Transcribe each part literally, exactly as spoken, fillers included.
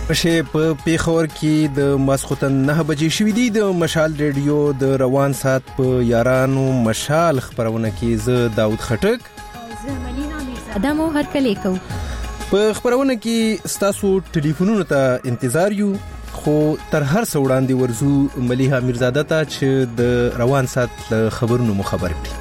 پښې په پیښور کې د ماسخوتن نه بجې شوې دي. د مشال ریډیو د روان سات په یارانو مشال خبرونه کې زه داود خټک زه ملینا میرزاده مو هرکلی کو. په خبرونه کې ستاسو ټلیفونونو ته انتظار یو، خو تر هر څه وړاندې ورزو ملیها میرزاده ته چې د روان سات له خبرونو مو خبر کړي.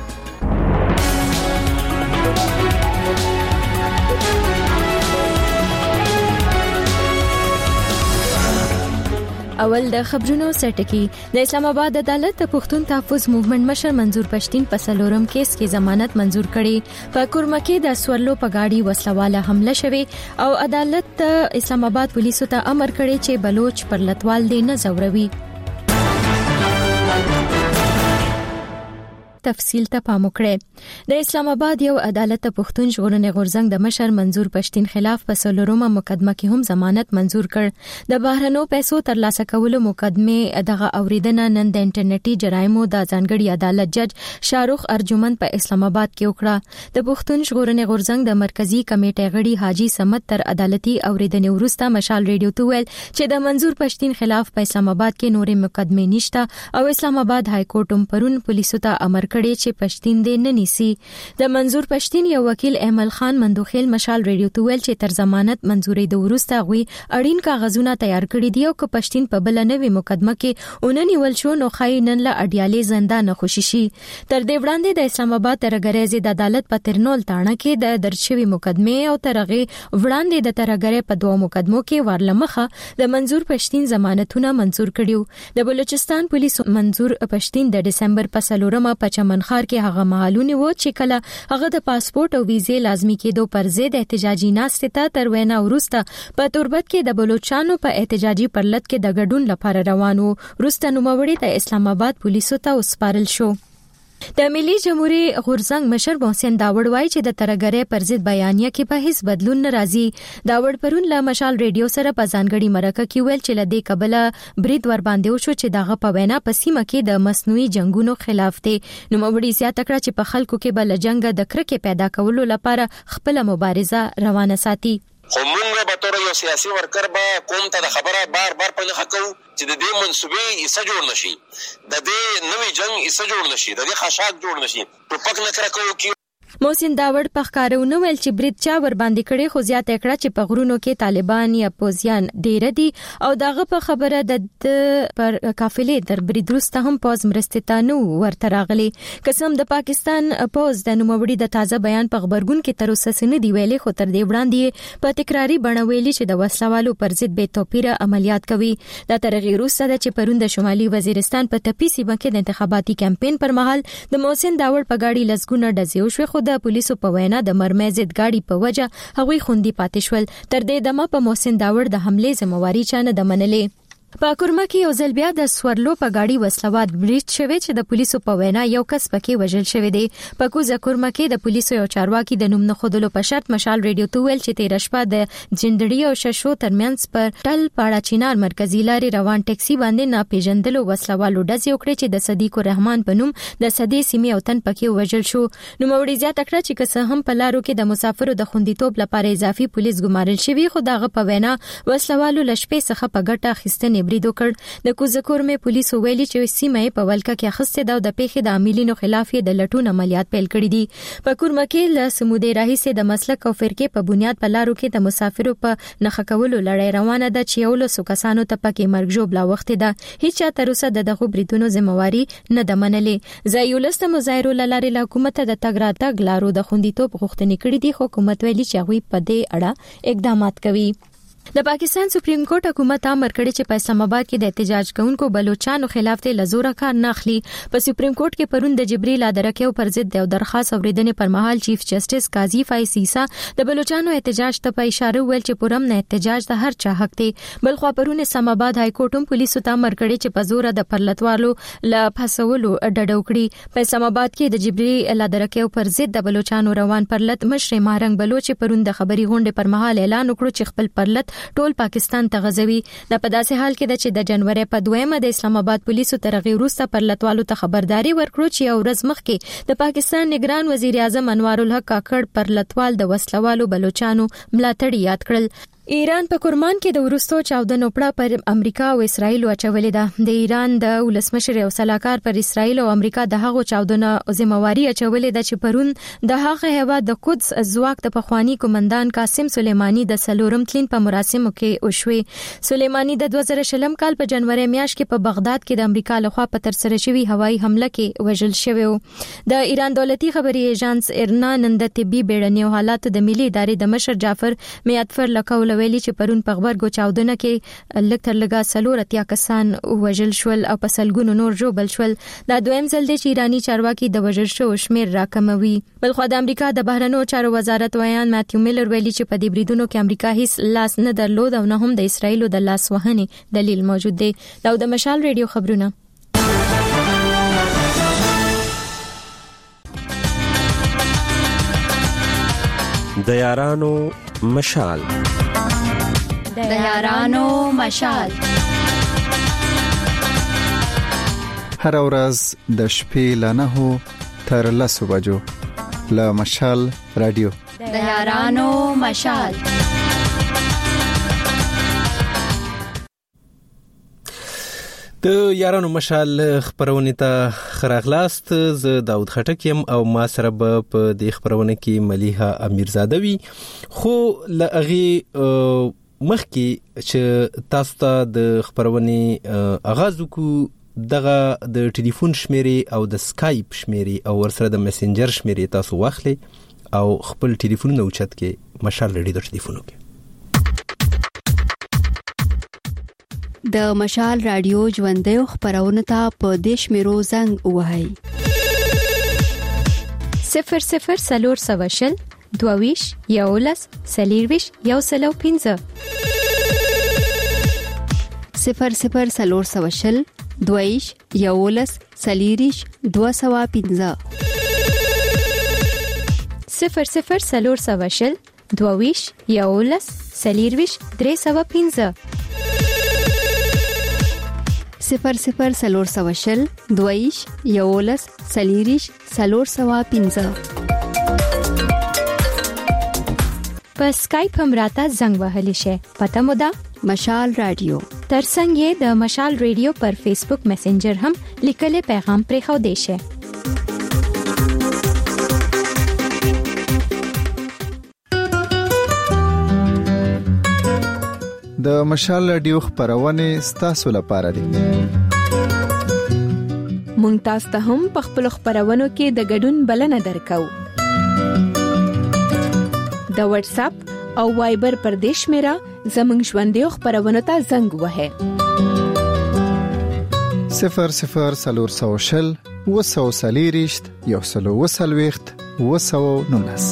اول د خبرونو سرټکی. د اسلام آباد عدالت د پښتون تحفظ موومېنټ مشر منظور پښتين په سلورم کیس کې ضمانت منظور کړي. په کورمکه د سورلو په گاډي وسلواله حمله شوه او عدالت د اسلام آباد پولیسو ته امر کړی چې بلوچ پر لټوال دی نه زوروي. تفصیل ته پام وکړئ. د اسلام آباد یو عدالت پښتون ژغورنې غورځنګ د مشر منظور پښتين خلاف په سلورمه مقدمه کې هم ضمانت منظور کړ. د بهرنو پیسو ترلاسه کولو مقدمه دغه اوریدنه نن د انټرنیټي جرایمو د ځانګړي عدالت جج شاروخ ارجمند په اسلام آباد کې وکړه. د پښتون ژغورنې غورځنګ د مرکزی کمیټې غړي حاجی سمت تر عدالتي اوریدنې وروسته مشال ریډیو ته ویل چې د منظور پښتين خلاف په اسلام آباد کې نورې مقدمه نشته او اسلام آباد های کورټ هم پرون پولیسو ته امر کړی چې پښتين دې نه نیسي. د منظور پښتين یو وکیل احمد خان مندوخیل مشال ریډیو ته ویل چې تر ضمانت منزوري د ورسته غوي اړین کاغذونه تیار کړی دی او که پښتين په بل نوې مقدمه کې اوننی ول شو نو خای نن له اډیالې زندان خوشي شي. تر دې وړاندې د اسلام آباد ترګریزي د عدالت په ترنول تاڼه کې د درچوي مقدمه او ترغه وړاندې د ترګری په دوه مقدمو کې ورلمخه د منظور پښتين ضمانتونه منظور کړیو. د بلوچستان پولیسو منظور پښتين د دسمبر په سلورمه په چمنخار کې هغه مهالونه و چې کله هغه د پاسپورت او ویزې لازمي کېدو پر ضد احتجاجي ناستې ته تر وینا وروسته په توربت کې د بلوچستانو په احتجاجي پرلط کې د ګډون لپاره روانو. وروسته نوموړي د اسلام آباد پولیسو ته وسپارل شو. د ملي جمهوریت غورځنګ مشر محسن داوړ وایي چې د ترګری پر ضد بیانیه کې په هیڅ بدلون ناراضي. داوړ پرون له مشال ریډیو سره په ځانګړي مرکه کې ویل چې لدې قبله برید ور باندې وشو چې دغه په وینا په سیمه کې د مصنوعي جنگونو خلاف دی. نو مبړي زیاته کړه چې په خلکو کې بل جنگ د کرکې پیدا کولو لپاره خپل مبارزه روانه ساتي. خو مونږ به تر یو سیاسي ورکر به کوم ته د خبره بار بار په نه حقو چې د دې منسوبې ایسه جوړ نشي، د دې نوې جنگ ایسه جوړ نشي، د دې خشاک جوړ نشي. ټوپک نه کرکو کی محسن داوړ په ښکارونه ویل چې برید چا ور باندې کړي، خو زیاته کړه چې په غرونو کې طالبان یا پوزیان ډیر دي او داغه په خبره د پر قافلې در برید وروسته هم پوز مرستتانو ورته راغلي. قسم د پاکستان پوز د نوموړي د تازه بیان په خبرګون کې تر اوسه سن دی ویلي، خو تر دې وړاندې په تکراری بڼه ویلي چې د وسلوالو پر ضد به توپیره عملیات کوي. دا ترغیر وروسته چې پرون د شمالي وزیرستان په تپی سیمه کې د انتخاباتي کمپاین پر مهال د محسن داوړ په گاډي لسګونه ډزې وشوې، خو د پولیسو په وینا د مرمۍ ضد گاډي په وجه هغوی خوندي پاتې شول. تر دې دمه په محسن داوړ د حمله ذمہواری چا نه د منلې. په کورما کې یو ځل بیا د سورلو په گاډي وسلوات برید شوی چې د پولیسو په وینا یو کس پکې وژل شوی دی. په کوزه کورما کې د پولیسو یو چارواکي د نوم نه خودلو په شرط مشال ریډیو ته ویل چې تیر شپه د جندړي او ششو ترمنځ پر ټل پاړه چینار مرکزی لارې روان ټاکسي باندې ناپېژندلو وسلوالو ډزې وکړې چې د صدیق الرحمن په نوم د صدې سیمې او تن پکې وژل شو. نو موري زیاته کړه چې که هم په لارو کې د مسافرو د خوندیتوب لپاره اضافي پولیس ګمارل شوی، خو دغه په وینا وسلوالو لشپې څخه په ګټه اخیستنې برید وکړ. د کوزکور مې پولیسو ویلي چې سیمه په ولکه کې اخسته دا د پیښې د عاملینو خلاف د لټون عملیات پیل کړي دي. په کورما کې له سمودي راهیسه د مسلک او فرقې په بنیاد په لارو کې د مسافرو په نخښه کولو لړۍ روانه ده چې یو له کسانو ته پکې مرګ جوړ لا وخت ده. هیڅ تر اوسه د دغه بریدونو ذمہواری نه د منلې. زایولست مظاهرو لارې له حکومت د تګ راتګ لارو د خوندیتوب غوښتنې کړې دي، خو حکومت ویلي چې هغوی په دې اړه اقدامات کوي. د پاکستان سپریم کورټ حکومت امر کړی چې په اسلام آباد کې د احتجاج کوونکو بلوچستانو خلاف ته لزوره کار نه اخلي. په سپریم کورټ کې پرون د جبري لادرکیو پر ضد یو درخواست اوریدنې پر مهال چیف جسټس قاضي فایز عیسی د بلوچستانو احتجاج ته په اشاره ویل چې پرم نه احتجاج د هر چا حق دی. بل خو پرون اسلام آباد های کورټ هم پولیسو ته امر کړی چې په زور د پرلطوالو ل فسولو ډډ وکړي. په اسلام آباد کې د جبري لادرکیو پر ضد د بلوچستانو روان پرلط مشر مارنګ بلوچ پرون د خبري غونډې پر مهال اعلان وکړ چې خپل پرلط ټول پاکستان ته غزوي. د په داسې حال کې چې د جنوري په دویمه د اسلام آباد پولیسو ترغه وروسته پرلطوالو ته خبرداري ورکړو چې یو ورځ مخکې د پاکستان نگران وزیر اعظم انوار الحق کاکړ پرلطوال د وسلوالو بلوچستانو ملاتړ یاد کړل. ایران په کرمان کې د ورستو چاودنو پړه پر امریکا او اسرایل اچولې ده. د ایران د ولسمشر او سلاکار پر اسرایل او امریکا د هغو چاودنو ذمہواری اچولې ده چې پرون د هغه هیواد د قدس ځواک د پخوانی کمانډان قاسم سلیمانی د سلورم تلین په مراسمو کې وشوي. سلیمانی د دوه زره شلم کال په جنوري میاشت کې په بغداد کې د امریکا لخوا په تر سره شوی هوایي حمله کې وژل شوی و. د ایران دولتي خبري ایجنس ارنا نن د طبي بیړنیو حالات د ملي ادارې د مشر جعفر میاتفر لکول ویلي چې پرون په غبرګو چاودنه کې لکټر لګا سلور اتیا کسان وژل شول او په سلګونو نور جوړ شول. دا دویم ځل دی چې ایرانی چارواکي د وژل شو شمیر راکموي. بلخو د امریکا د بهرنیو چارو وزارت ویان ماتیو میلر ویلي چې په دې بریدونو کې امریکا هیڅ لاس نه درلود او نه هم د اسرایل د لاس وهنې دلیل موجود دی. دا د مشال ریډیو خبرونه. د یارانو مشال د یارانو مشال هر ورځ د شپې له نهو تر لسو بجو له مشال رادیو د یارانو مشال. د یارانو مشال خبرونه ته خراغلاست. ز داود خټک يم او ما سره په دې خبرونه کې مليحه امیرزاده وی. خو لغه مخکې چې تاسو ته د خبرونه آغاز وکړو دغه د ټلیفون شمیرې او د سکایپ شمیرې او ورسره د میسنجر شمیرې تاسو واخلئ او خپل ټلیفون نو چت کې مشال ریډیو د ټلیفونو کې د مشال رادیو ژوندۍ خبرونه ته په دیش میرو زنګ وهاي صفر صفر سلور سواشل دوویش یولس سلیرویش یو سلو پینځه صفر صفر سلور سواشل دوویش یولس سلیریش دو سوا پینځه صفر صفر سلور سواشل دوویش یولس سلیرویش درې سوا پینځه صفر صفر سلور سواشل دویش یولس سلیریش سلور سوا پینځه. په سکایپ هم راته زنګ وهلی شي. پته مو ده مشال رادیو. ترڅنګ یې د مشال ریډیو پر فیسبوک میسنجر هم لیکل پیغام پرې خو دی شي. د مشال رادیو خبرونه ستاسو لپاره دي. مونږ تاسو ته هم په خپل خبرونو کې د ګډون بلنه درکو. د واتس اپ او وایبر پر دیش میرا زمنګ ژوندۍ خبرونه ته زنګ وهه صفر صفر سلور سوشل وسو سلیریشت یو سلو وسلويخت وسو نونس.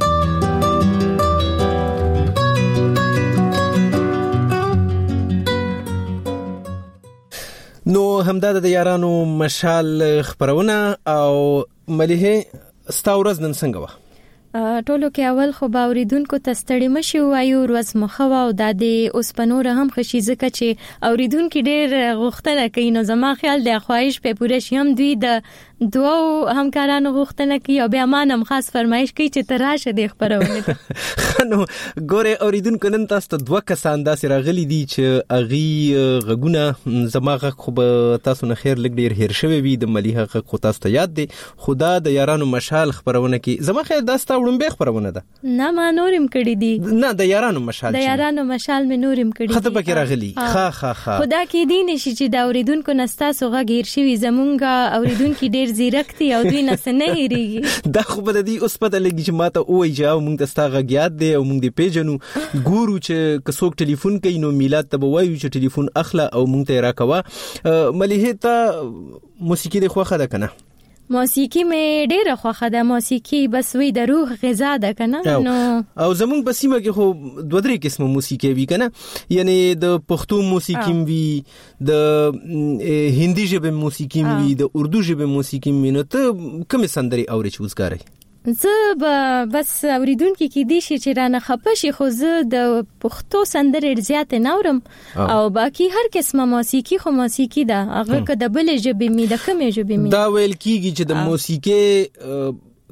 نو همدا د یارانو مشال خبرونه او مليحه ستاورز نن څنګه و؟ ټولو کې اول خو باوریدونکو تستړی مشي وایو ورځ مخه او د دې اوس پنور هم خشي ځکه چې اوریدونکو ډېر غوښتنه کوي. نو زما خیال د خواهش په پوره شیم دوی د دوه همکارانو غوښتنه کوي او بیا مانم خاص فرمایش کوي چې تراشه د خبرونه ته. نو ګوره اوریدونکو نن تاسو ته دوه کسان داسې راغلي دي چې اغي غږونه زما غږ خو تاسو نه خیر لګ ډیر هیر شوی وي. د مليحه غږ خو تاسو ته یاد دي. خدا د یارانو مشال خبرونه کې زما خیر داستا وړم به خبرونه ده. نه ما نورم کړی دي. نه د یارانو مشال د یارانو مشال مې نورم کړی دي. خطه پکې راغلي. خا خا خا خدا کې دي نشي چې د اوریدونکو نستا سوغه غیر شوی زمونږه اوریدونکو ډیر زیرکتي او دوی نه نه هریږي. دا خو به د دې اوس پته لګی چې ماته وای جاو مونږ د ستاغه غیاد دی او مونږ د پیجنو ګورو چې کڅوک ټلیفون کوي نو میلاد ته وایو چې ټلیفون اخله او مونږ ته راکوا. مليحه ته موسیقي د خوخه ده کنه؟ موسیقي مې ډېره خوښه ده. موسیقي بس وی د روح غذا ده کنه. نو او زمونږ په سیمه کې خو دوه درې قسمه موسیقي وی کنه. یعنی د پښتو موسیقي وی، د هندي ژبې موسیقي وی، د اردو ژبې موسیقي وی. نو ته کومه سندري اورې چې وزګاری؟ زه بس اوریدونکو کې دي چې رانه خپشي خو زه د پښتو سندرې زیات نه اورم او باقي هر قسمه موسیقي خو موسیقي ده. هغه که د بل ژبې می د کومې ژبې می دا ویل کیږي چې د موسیقي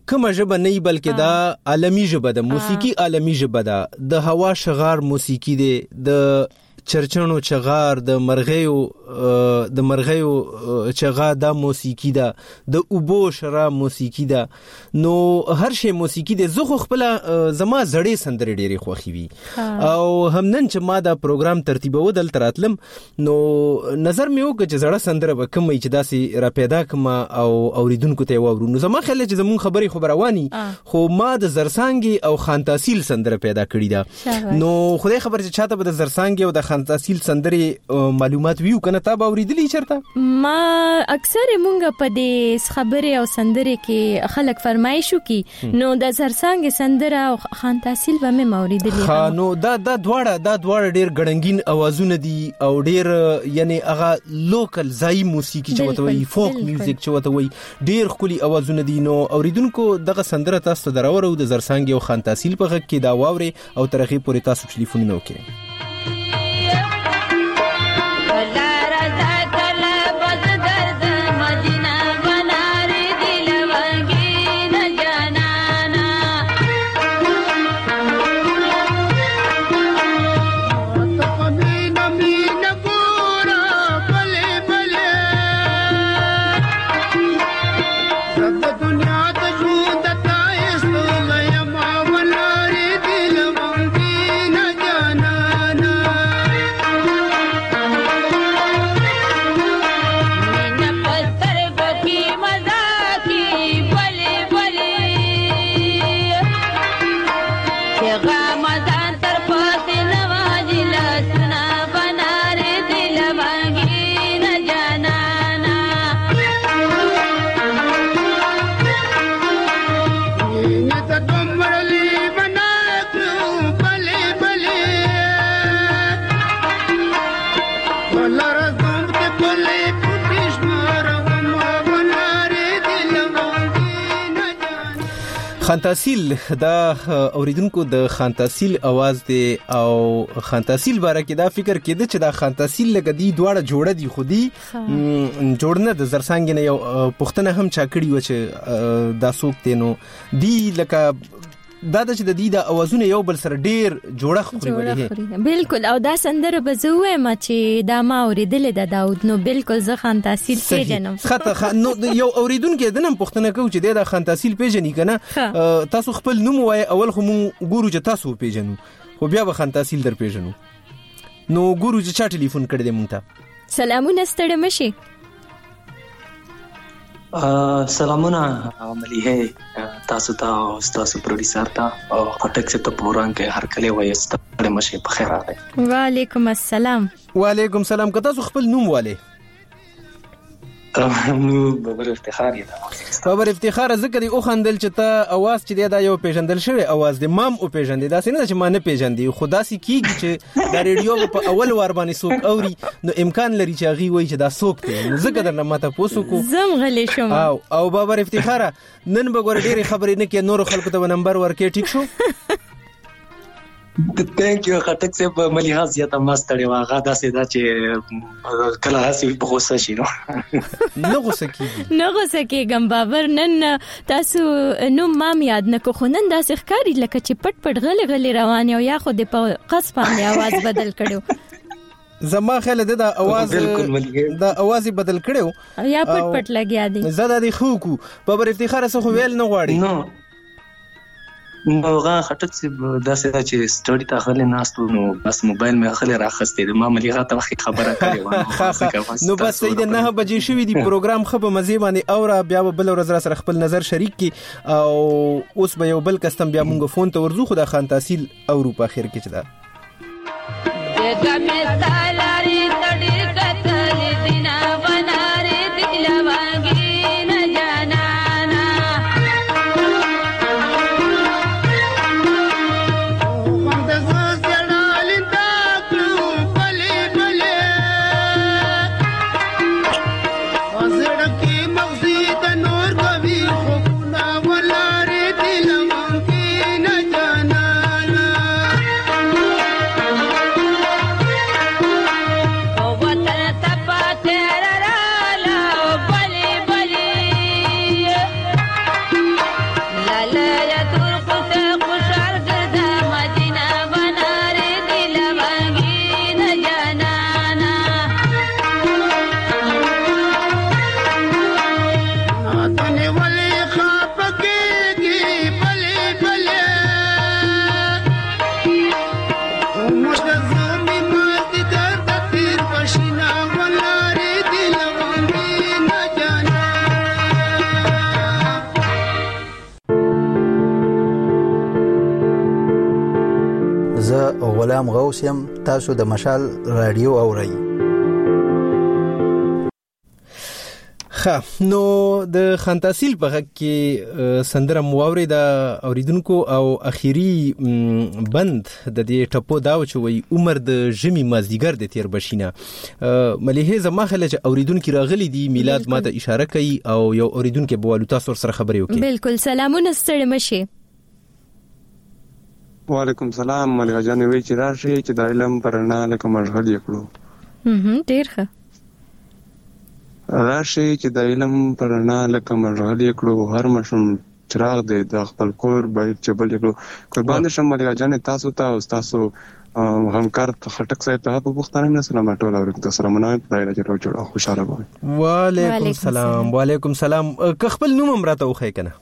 کومه ژبه نه بلکې دا عالمي ژبه ده، موسیقي عالمي ژبه ده. د هوا شغار موسیقي دی، د چرچنو چغار، د مرغیو د مرغیو چغا دا موسیقي ده، د اوبو شرا موسیقي ده. نو هر شی موسیقي ده. زه خو خپل زما زړې سندرې ډېرې خوښې وي او همنن چې ما دا پروګرام ترتیبو دل تراتلم نو نظر مې وکړ چې زړه سندره به کومه چې داسې را پیدا کما او اوریدونکو ته وورو. نو زما خیال چې زمون خبرې خو رواني خو ما د زرسانګي او خان تحصیل سندره پیدا کړې ده. نو خدای خبر چې چاته به د زرسانګي او د خان تحصیل سندرې معلومات ویو کنه تا به اوریدلی چرته؟ ما اکثر مونږ په دې خبرې او سندرې کې خلک فرمایشو کې نو د زرسانګي سندره او خان تحصیل به مې اوریدلی. ها نو دا دا دواړه دا دواړه ډېر ګړنګین اوازونه دي او ډېر یعنی هغه لوکل ځای موسیقي چې وته وي، فوک میوزیک چې وته وي، ډېر خولي اوازونه دي. نو اوریدونکو دغه سندره تاسو ته دراوړو د زرسانګي او خان تحصیل په غږ کې دا واوري او ترغه پورې تاسو ټلیفونونه وکړئ. خان تحصیل دا اوریدونکو د خان تحصیل आवाज دی او خان تحصیل باره کې دا فکر کېده چې دا خان تحصیل لګ دی دواړه جوړه دي خودي جوړنه د زرسانګ نه یو پښتنه هم چا کړی و چې دا سوک دی نو دی لکه دا د چې د دې د اوازونه یو بل سره ډیر جوړه خوري ولې بالکل. او دا سندره به زه وایم چې دا ما اوریدل د داود نو بالکل زه خان تحصیل پیژنم. خطه نو یو اوریدونکو د نن پښتنه کو چې د خان تحصیل پیژنې کنه تاسو خپل نوم وای اول خو مون ګورو چې تاسو پیژنو خو بیا به خان تحصیل در پیژنو. نو ګورو چې چا ټلیفون کړی دی مونږ ته. سلامونه ستړي مشي. سلامونه مليحه تاسو ته او تاسو پروډوسر ته او هټک څخه پروګرام کې هر کله وایي ستړي مشي په خیر راغلی. وعلیکم السلام. وعلیکم السلام. که تاسو خپل نوم والے نو بابر افتخار یې بابر افتخار ذکر او خندل چې ته اواز چې دا یو پیژندل شوی اواز د مام او پیژندې دا څنګه چې ما نه پیژندې خدا سي کیږي چې د ریډیو په اول وار باندې سوق اوري نو امکان لري چې هغه وایي چې دا سوق دی نو زه قدر نه ماته پوسو کو زم غلې شوم او او بابر افتخار نن به ګور ډېری خبرې نه کې نور خلکو ته نمبر ورکې ټیک شو. تhank you خټک صاحب مليحه زیاته ماستړي واغه دا سي دا چې کله هسي په غوسه شي نو نه غوسه کیږي نه غوسه کیږم بابر نن تاسو نو مام یاد نه کو خنن دا ښکاری لکه چې پټ پټ غلي غلي روان یو یا خو د قص باندې आवाज بدل کړو. زما خیال ده دا आवाज دا आवाज بدل کړو یا پټ پټ لګیا دي زدا دي خو کو بابر افتخار سره خو ویل نه غواړي نو نو غا خټک سی داسې دا چې سټډي ته خلې ناستو نو بس موبایل مې خلې راخستې د ما مليغه ته وخت خبره کړې و نو بس د نه بجې شوې دی پروګرام خو به مزه باندې او بیا بل ورځ سره خپل نظر شریک کی او اوس به یو بل کستم بیا مونږ فون ته ورزو خو د خان تحصیل اروپا خیر کې چدا دغه مثال لري تډیر کتل دینا بناره دلواږي نه جانا غلام غوث يم. تاسو د مشال رادیو اورئ. ښه نو د خان تحصیل په غږ کې سندره مواوري د اوریدونکو او اخیری بند د دې ټپو داو چې وي عمر د ژمي مازدیګر د تیر بشینه مليحه زما خل چې اوریدونکو راغلي دي میلاد ماته اشاره کوي او یو اوریدونکو بوالو تاسو سره خبرې وکړي. بالکل سلامونه ستړي مشه. وعلیکم السلام مليحه جان وی چې راشي چې د علم پرنا لکه مشغل یکړو. هم ډیر ښه راشي چې د علم پرنا لکه مشغل یکړو. هر مشم چراغ دی د خپل کور باید چې بل یکړو. قربان شم مليحه جان تاسو ته او تاسو همکار خټک صاحب ته په پښتانه نه سلام ټول اورېدو سره مننه خدای دې جوړ جوړ خوشاله وي. وعلیکم السلام. وعلیکم السلام. که خپل نوم هم راته وخی کنه.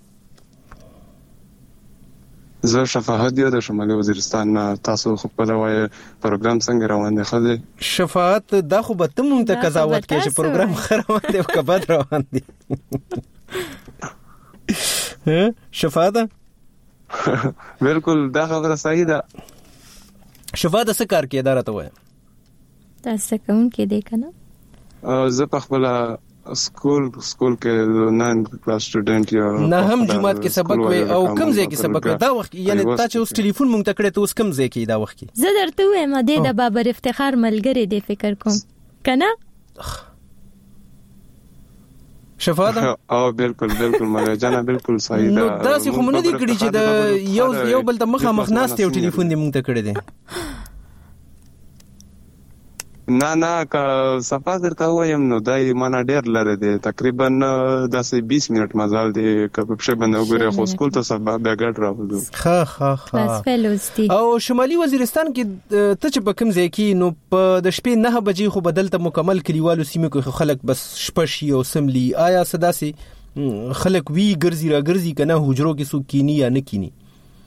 زه شفاعت دی د شمالي وزیرستان. تاسو خپل وای پروګرام څنګه روان دی؟ خځه شفاعت دا خو به تم ته قضاوت کوي چې پروګرام خراب دی او کبد روان دی. ها شفاعت بالکل دا خبره صحیح ده. شفاعت څه کار کوي اداره ته وای؟ تاسو کوم کې دی کنه؟ زه په خپل سکول سکول کې نن کلاس سټوډنټ یا نه هم جمعات کې سبق وي او کم ځای کې سبق وي دا وخت یعنی تا چې اوس ټلیفون مونږ ته کړې ته اوس کم ځای کې دا وخت کې زه درته وایم د بابر افتخار ملګری دی فکر کوم کنه شفاعت او بالکل بالکل مګر جانا بالکل صحیح ده. نو داسې خو مونږ نه دی کړی چې د یو یو بل ته مخه مخ ناست یو ټلیفون دی مونږ ته کړی دی. نه نه که صفا درته وایم نو دای معنا ډیر لره دی تقریبا داسې بیس منټ مزال دی که په شه باندې وګوره خو سکول ته سبا بیا ګډ راوځو. ها ها ها او شمالي وزیرستان کې ته چې په کوم ځای کې نو په د شپې نه بجې خو بدلته مکمل کلیوالو سیمه کې خلک بس شپه شي او سملی آیا صداسي خلک وی ګرځي را ګرځي کنه حجرو کې سو کینی یا نه کینی؟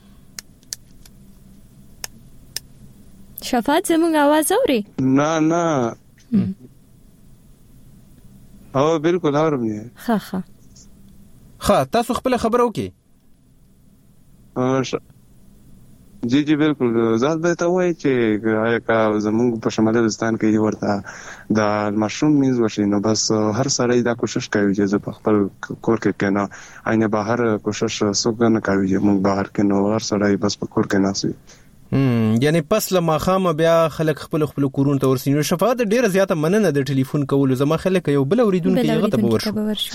شفاعت زموږ आवाज اوري؟ نه نه او بالکل اورم نه. ها ها ها تاسو خپل خبرو کې جی جی بالکل زاد به ته وای چې آیا کا زموږ په شمالي وزستان کې ورته د مشروم میز وشي نو بس هر سړی دا کوشش کوي چې په خپل کور کې کنه عینه بهر کوشش سوګ نه کوي چې موږ بهر کې نو هر سړی بس په کور کې ناسي. هم یعنی پس لما خامه بیا خلک خپل خپل کورون ته ورسینو. شفاعت ډیره زیاته مننه د ټلیفون کولو. زما خلک یو بل اوریدونکو یې غته ورشو.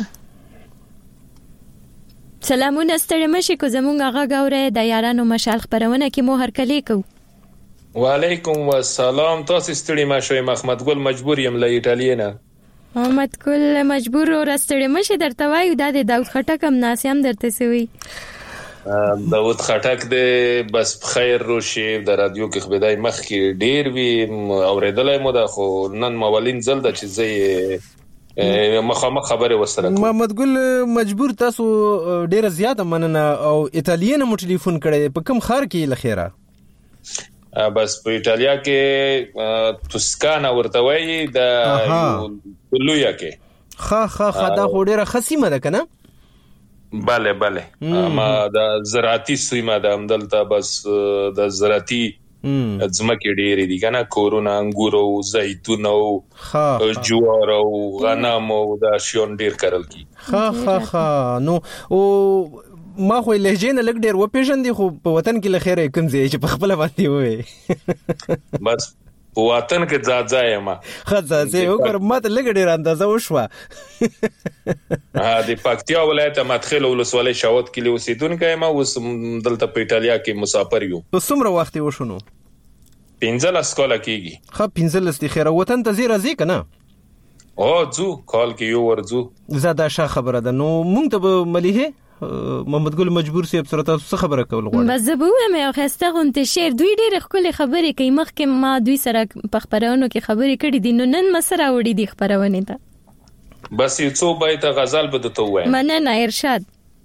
سلامونه ستړي مشه کو زمونږ هغه غوړې د یارانو مشال خبرونه کې مو هر کلی کو. وعلیکم السلام. تاسو ستړي مشه محمد ګل مجبور یم له ایټالیا نه. محمد ګل مجبور او ستړي مشه درته وایو د داود خټک هم ناسم درته سوي. داود خټک دې بس خیر روشي د رادیو کې خبردای مخ کې ډیر وی اوریدلای مو دا خو نن مولین زل د چې زه مخامخ خبره وسره محمد ګل مجبور تاسو ډیر زیاته مننه او ایتالین مو ټلیفون کړی په کوم خار کې لخيره؟ بس په ایتالیا کې توسکانا ورته وایي د لویا کې. ها ها ها دا ډیره خصیمه ده کنه؟ بله بله اما د زراعتي سیمه د امدلته بس د زراعتي ځمکې ډېرې دي کنه کورونه انګور او زیتون او جوار او غنم او د شیون ډېر کرل کی. ها ها ها نو او ما خو لهجه نه لګ ډېر و پیژندې خو په وطن کې لخيره کوم ځای چې په خپل باندې وې بس په وطن کې ځاځای ما خځه زه وګور ماته لګ ډېر اندازه وشوه. ها د پکتیا ولایت مدخل ولسوالۍ شاوت کې اوسیدونکو ما اوس دلته په ایتالیا کې مسافر یو. په څومره وخت وشونو؟ پنځه اسکولا کېږي. ها پنځه لستي خیره وطن ته زیرا زی کنه؟ او زو کال کې یو ورزو. زاده ښه خبره ده. نو مونږ ته مليحه محمد ګل مجبور سي سره تاسو خبره کول غواړم. بس زه به مې خسته غونته شعر دوی ډېر خپل خبرې کوي مخکې ما دوی سره په خبرونو کې خبرې کړې دي نو نن مسره وړي دي خبرونه ته. بس یو څو بیت غزل بده ته وایم. مننه ارشاد.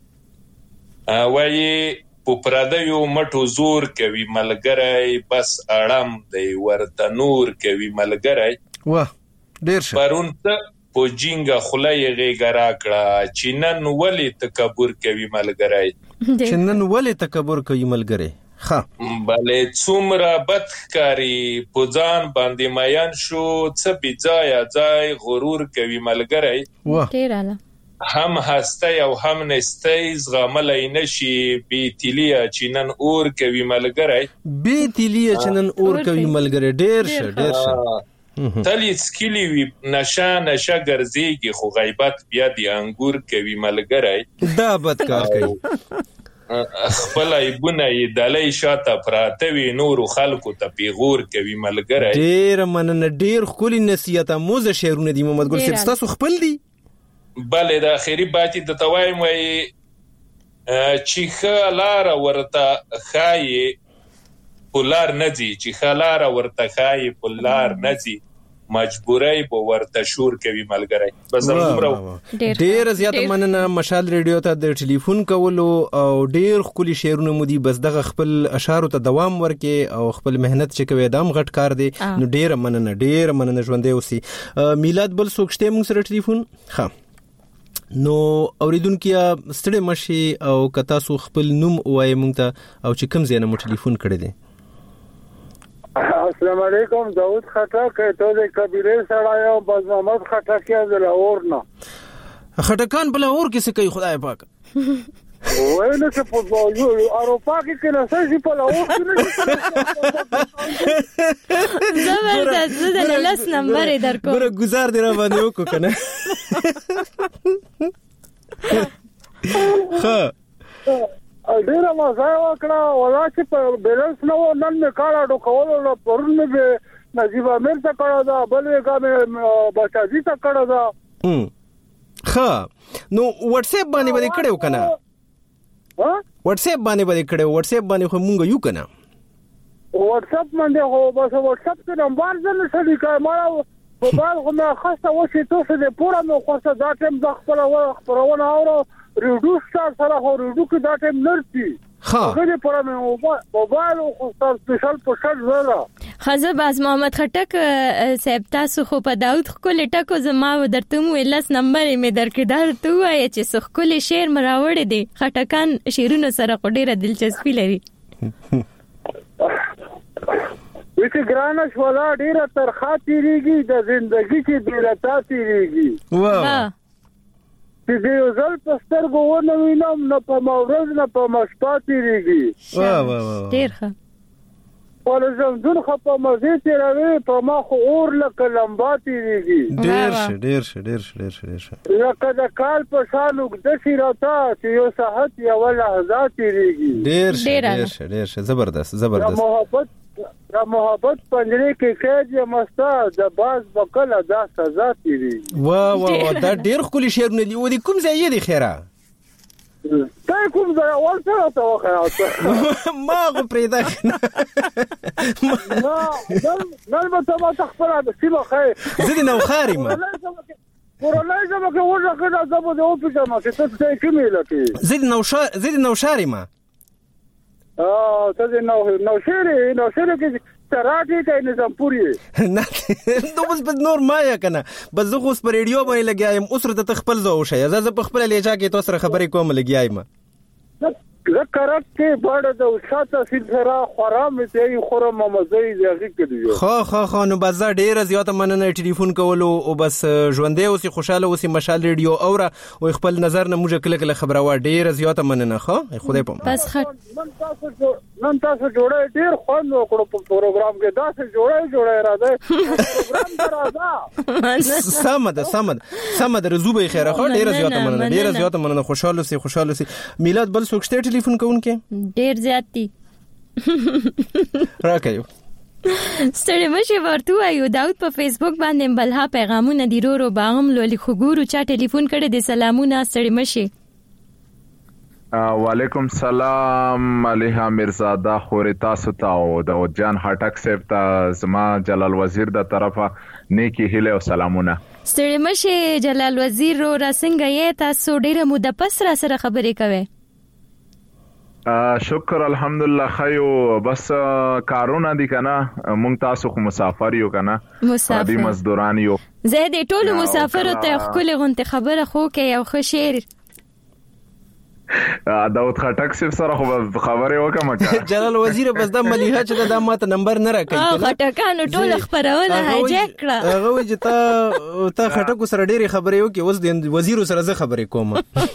وایي په پردیو مټو زور کوي ملګری بس اړم دی ورته نور کوي ملګری. واه ډېر ښه. پرونته په جینګه خلای غیګرا کړه چې نن ولې تکبر کوي ملګری. چې نن ولې تکبر کوي ملګری. ها bale څومره بدکاری پوزان باندې ماین شو څه بځای ځای غرور کوي ملګری ډیراله هم هسته او هم نسته زغملای نشي بیتیلیا چینن اور کوي ملګری بیتیلیا چینن اور کوي ملګری ډیر شه ډیر شه تلی سکیلی وی نشه نشه ګرځيږي خو غیبت بیا دی انګور کوي ملګری دا بد کار کوي خپل ایبونه یې دلای شاته پراته وی نور خلکو ته پیغور کوي ملګری ډیر مننه ډیر خولي نصیحت موزه شعرونه دی محمد ګل صاحب تاسو خپل دی بله د اخیری باتی د توایم وی چې خلار ورته خای پولار نزي چې خلار ورته خای پولار نزي مجبورای به ورته شور کوي ملګری بس همغه ډیر زیاته مننه مشال ریډیو ته د ټلیفون کولو او ډیر خولي شعرونه مودي بس دغه خپل اشعار ته دوام ورکې او خپل مهنت چې کوي دام غټ کار دی نو ډیر مننه ډیر مننه ژوندې اوسي میلاد بل څوک شته موږ سره ټلیفون ها نو اوریدونکو ستړي مشي او کتا سو خپل نوم وای مونږ ته او چې کوم ځای نه مو ټلیفون کړی دی السلام علیکم داود خټک ته د کبیره سره یو باز محمد خټک یې د لاهور نه خټکان بل اور کې څه کوي خدای پاک وای نو چې په یو اروپا کې کې نه سې په لاهور کې نه زبردست د لاس نمبر درکو ګوره گزار دی را باندې وکړه کنه ها ډیره مزه وکړه ولا چې په بیلنس نو نن مې کاړه ډو کولو نو پرون مې نجیب امیر ته کړه دا بل وګا مې بچاځي ته کړه دا ها نو واتس اپ باندې باندې کړو کنه ها واتس اپ باندې باندې کړو واتس اپ باندې خو مونږ یو کنه واتس اپ باندې هو بس واتس اپ ته نمبر ځل شلی کای ما موبایل خو ما خاصه وشي تاسو دې پورا مو خاصه دا ټیم د خپل خبرونه اورو ریډو سره سره هو ریډو کې دا ټیم نرسي ها هغه پورا مو موبایل خو سر سپیشل پوشل زړه خزه باز محمد خټک صاحب تاسو خو په داود خو لټکو زما درته مو لاس نمبر می درکې درته وای چې سخ کل شعر مراوړ دي خټکان شعرونو سره ډیره دلچسپي لري وچ ګرانش ولا ډیره ترخه تیریږي د ژوندۍ کې ډیره تیریږي واه چې یو ځل په سترګو ونه وینم نه په مورز نه په مشپا تیریږي واه واه ډیر ښه ول زمزم خو په مزه تیروي په ما خو اور لکه لمبا تیریږي ډیر شه ډیر شه ډیر شه ډیر شه ډیر شه لکه د کال په شانو د شیراتا چې یو ساعت یا ول لحظات تیریږي ډیر شه ډیر شه ډیر شه زبردست زبردست محبت را محبت پنجره کې کېد یا مستا د باز بکله دا سزا تیریږي واه واه دا ډیر خولي شعرونه دي و دي کوم ځای دی خیره تا کوم ځای ورته راته وخاته ما غو پریدا نه نن به ته ما تخبر د سیمه خیر زدي نو خاري ما ورولای زما کې ورځه کړه زما د او پېژنه چې ته څه کومې لکه زدي نو شا زدي نو شاري ما اه ته نو نو شری نو شری کې تراټي ته نظام پوری نه نو بس په نور ما یا کنه بس زه خو په ریډیو باندې لګیایم اوس ته تخپل زو شي زه په خپل لېجا کې تاسو سره خبرې کوم لګیایم ذکرات کې باړه د وساته سره خرام ته خرم مزي ځای کړی خو خو خو نو بس ډیر زیاته مننه ټلیفون کولو او بس ژوندې اوسې خوشاله اوسې مشال ریډیو اوره او خپل نظر نه موږ کله کله خبره وا ډیر زیاته مننه خو خدای په بس خټ نن تاسو نن تاسو جوړه ډیر خوند وکړو په پروګرام کې دا څه جوړه جوړه راځي پروګرام راځه سمد سمد سمد رزوبه خیره خو ډیر زیاته مننه ډیر زیاته مننه خوشاله اوسې خوشاله اوسې میلاد بل څوک شته ټلیفون کوونکې ډیر زیاتی راکایو ستړي مشه ورته وایو داود په فیسبوک باندې بلها پیغامونه دی رو رو باغم لولي خګورو چا ټلیفون کړي د سلامونه ستړي مشه وعلیکم سلام علیها مرزاده خوري تاسو ته او د جان هټک صاحب ته زما جلال وزیر د طرفه نیکی هله او سلامونه ستړي مشه جلال وزیر رو راسنګ یې تاسو ډیره مو د پس را سره خبرې کوي شکر الحمدلله خیو بس کارونه دي کنه مونږ تاسو خو مسافر یو کنه مسافر مزدوران یو زه د ټولو مسافر ته خپل غونته خبره خو کې یو ښه شعر داود خټک صاحب سره خو خبرې وکم کا جلال وزیر بس د مليحه چې د ماته نمبر نه راکړي او خټکانو ټول خبرونه هاجک کړه هغه چې تا تا خټکو سره ډېری خبرې وکي اوس د وزیر سره زه خبرې کوم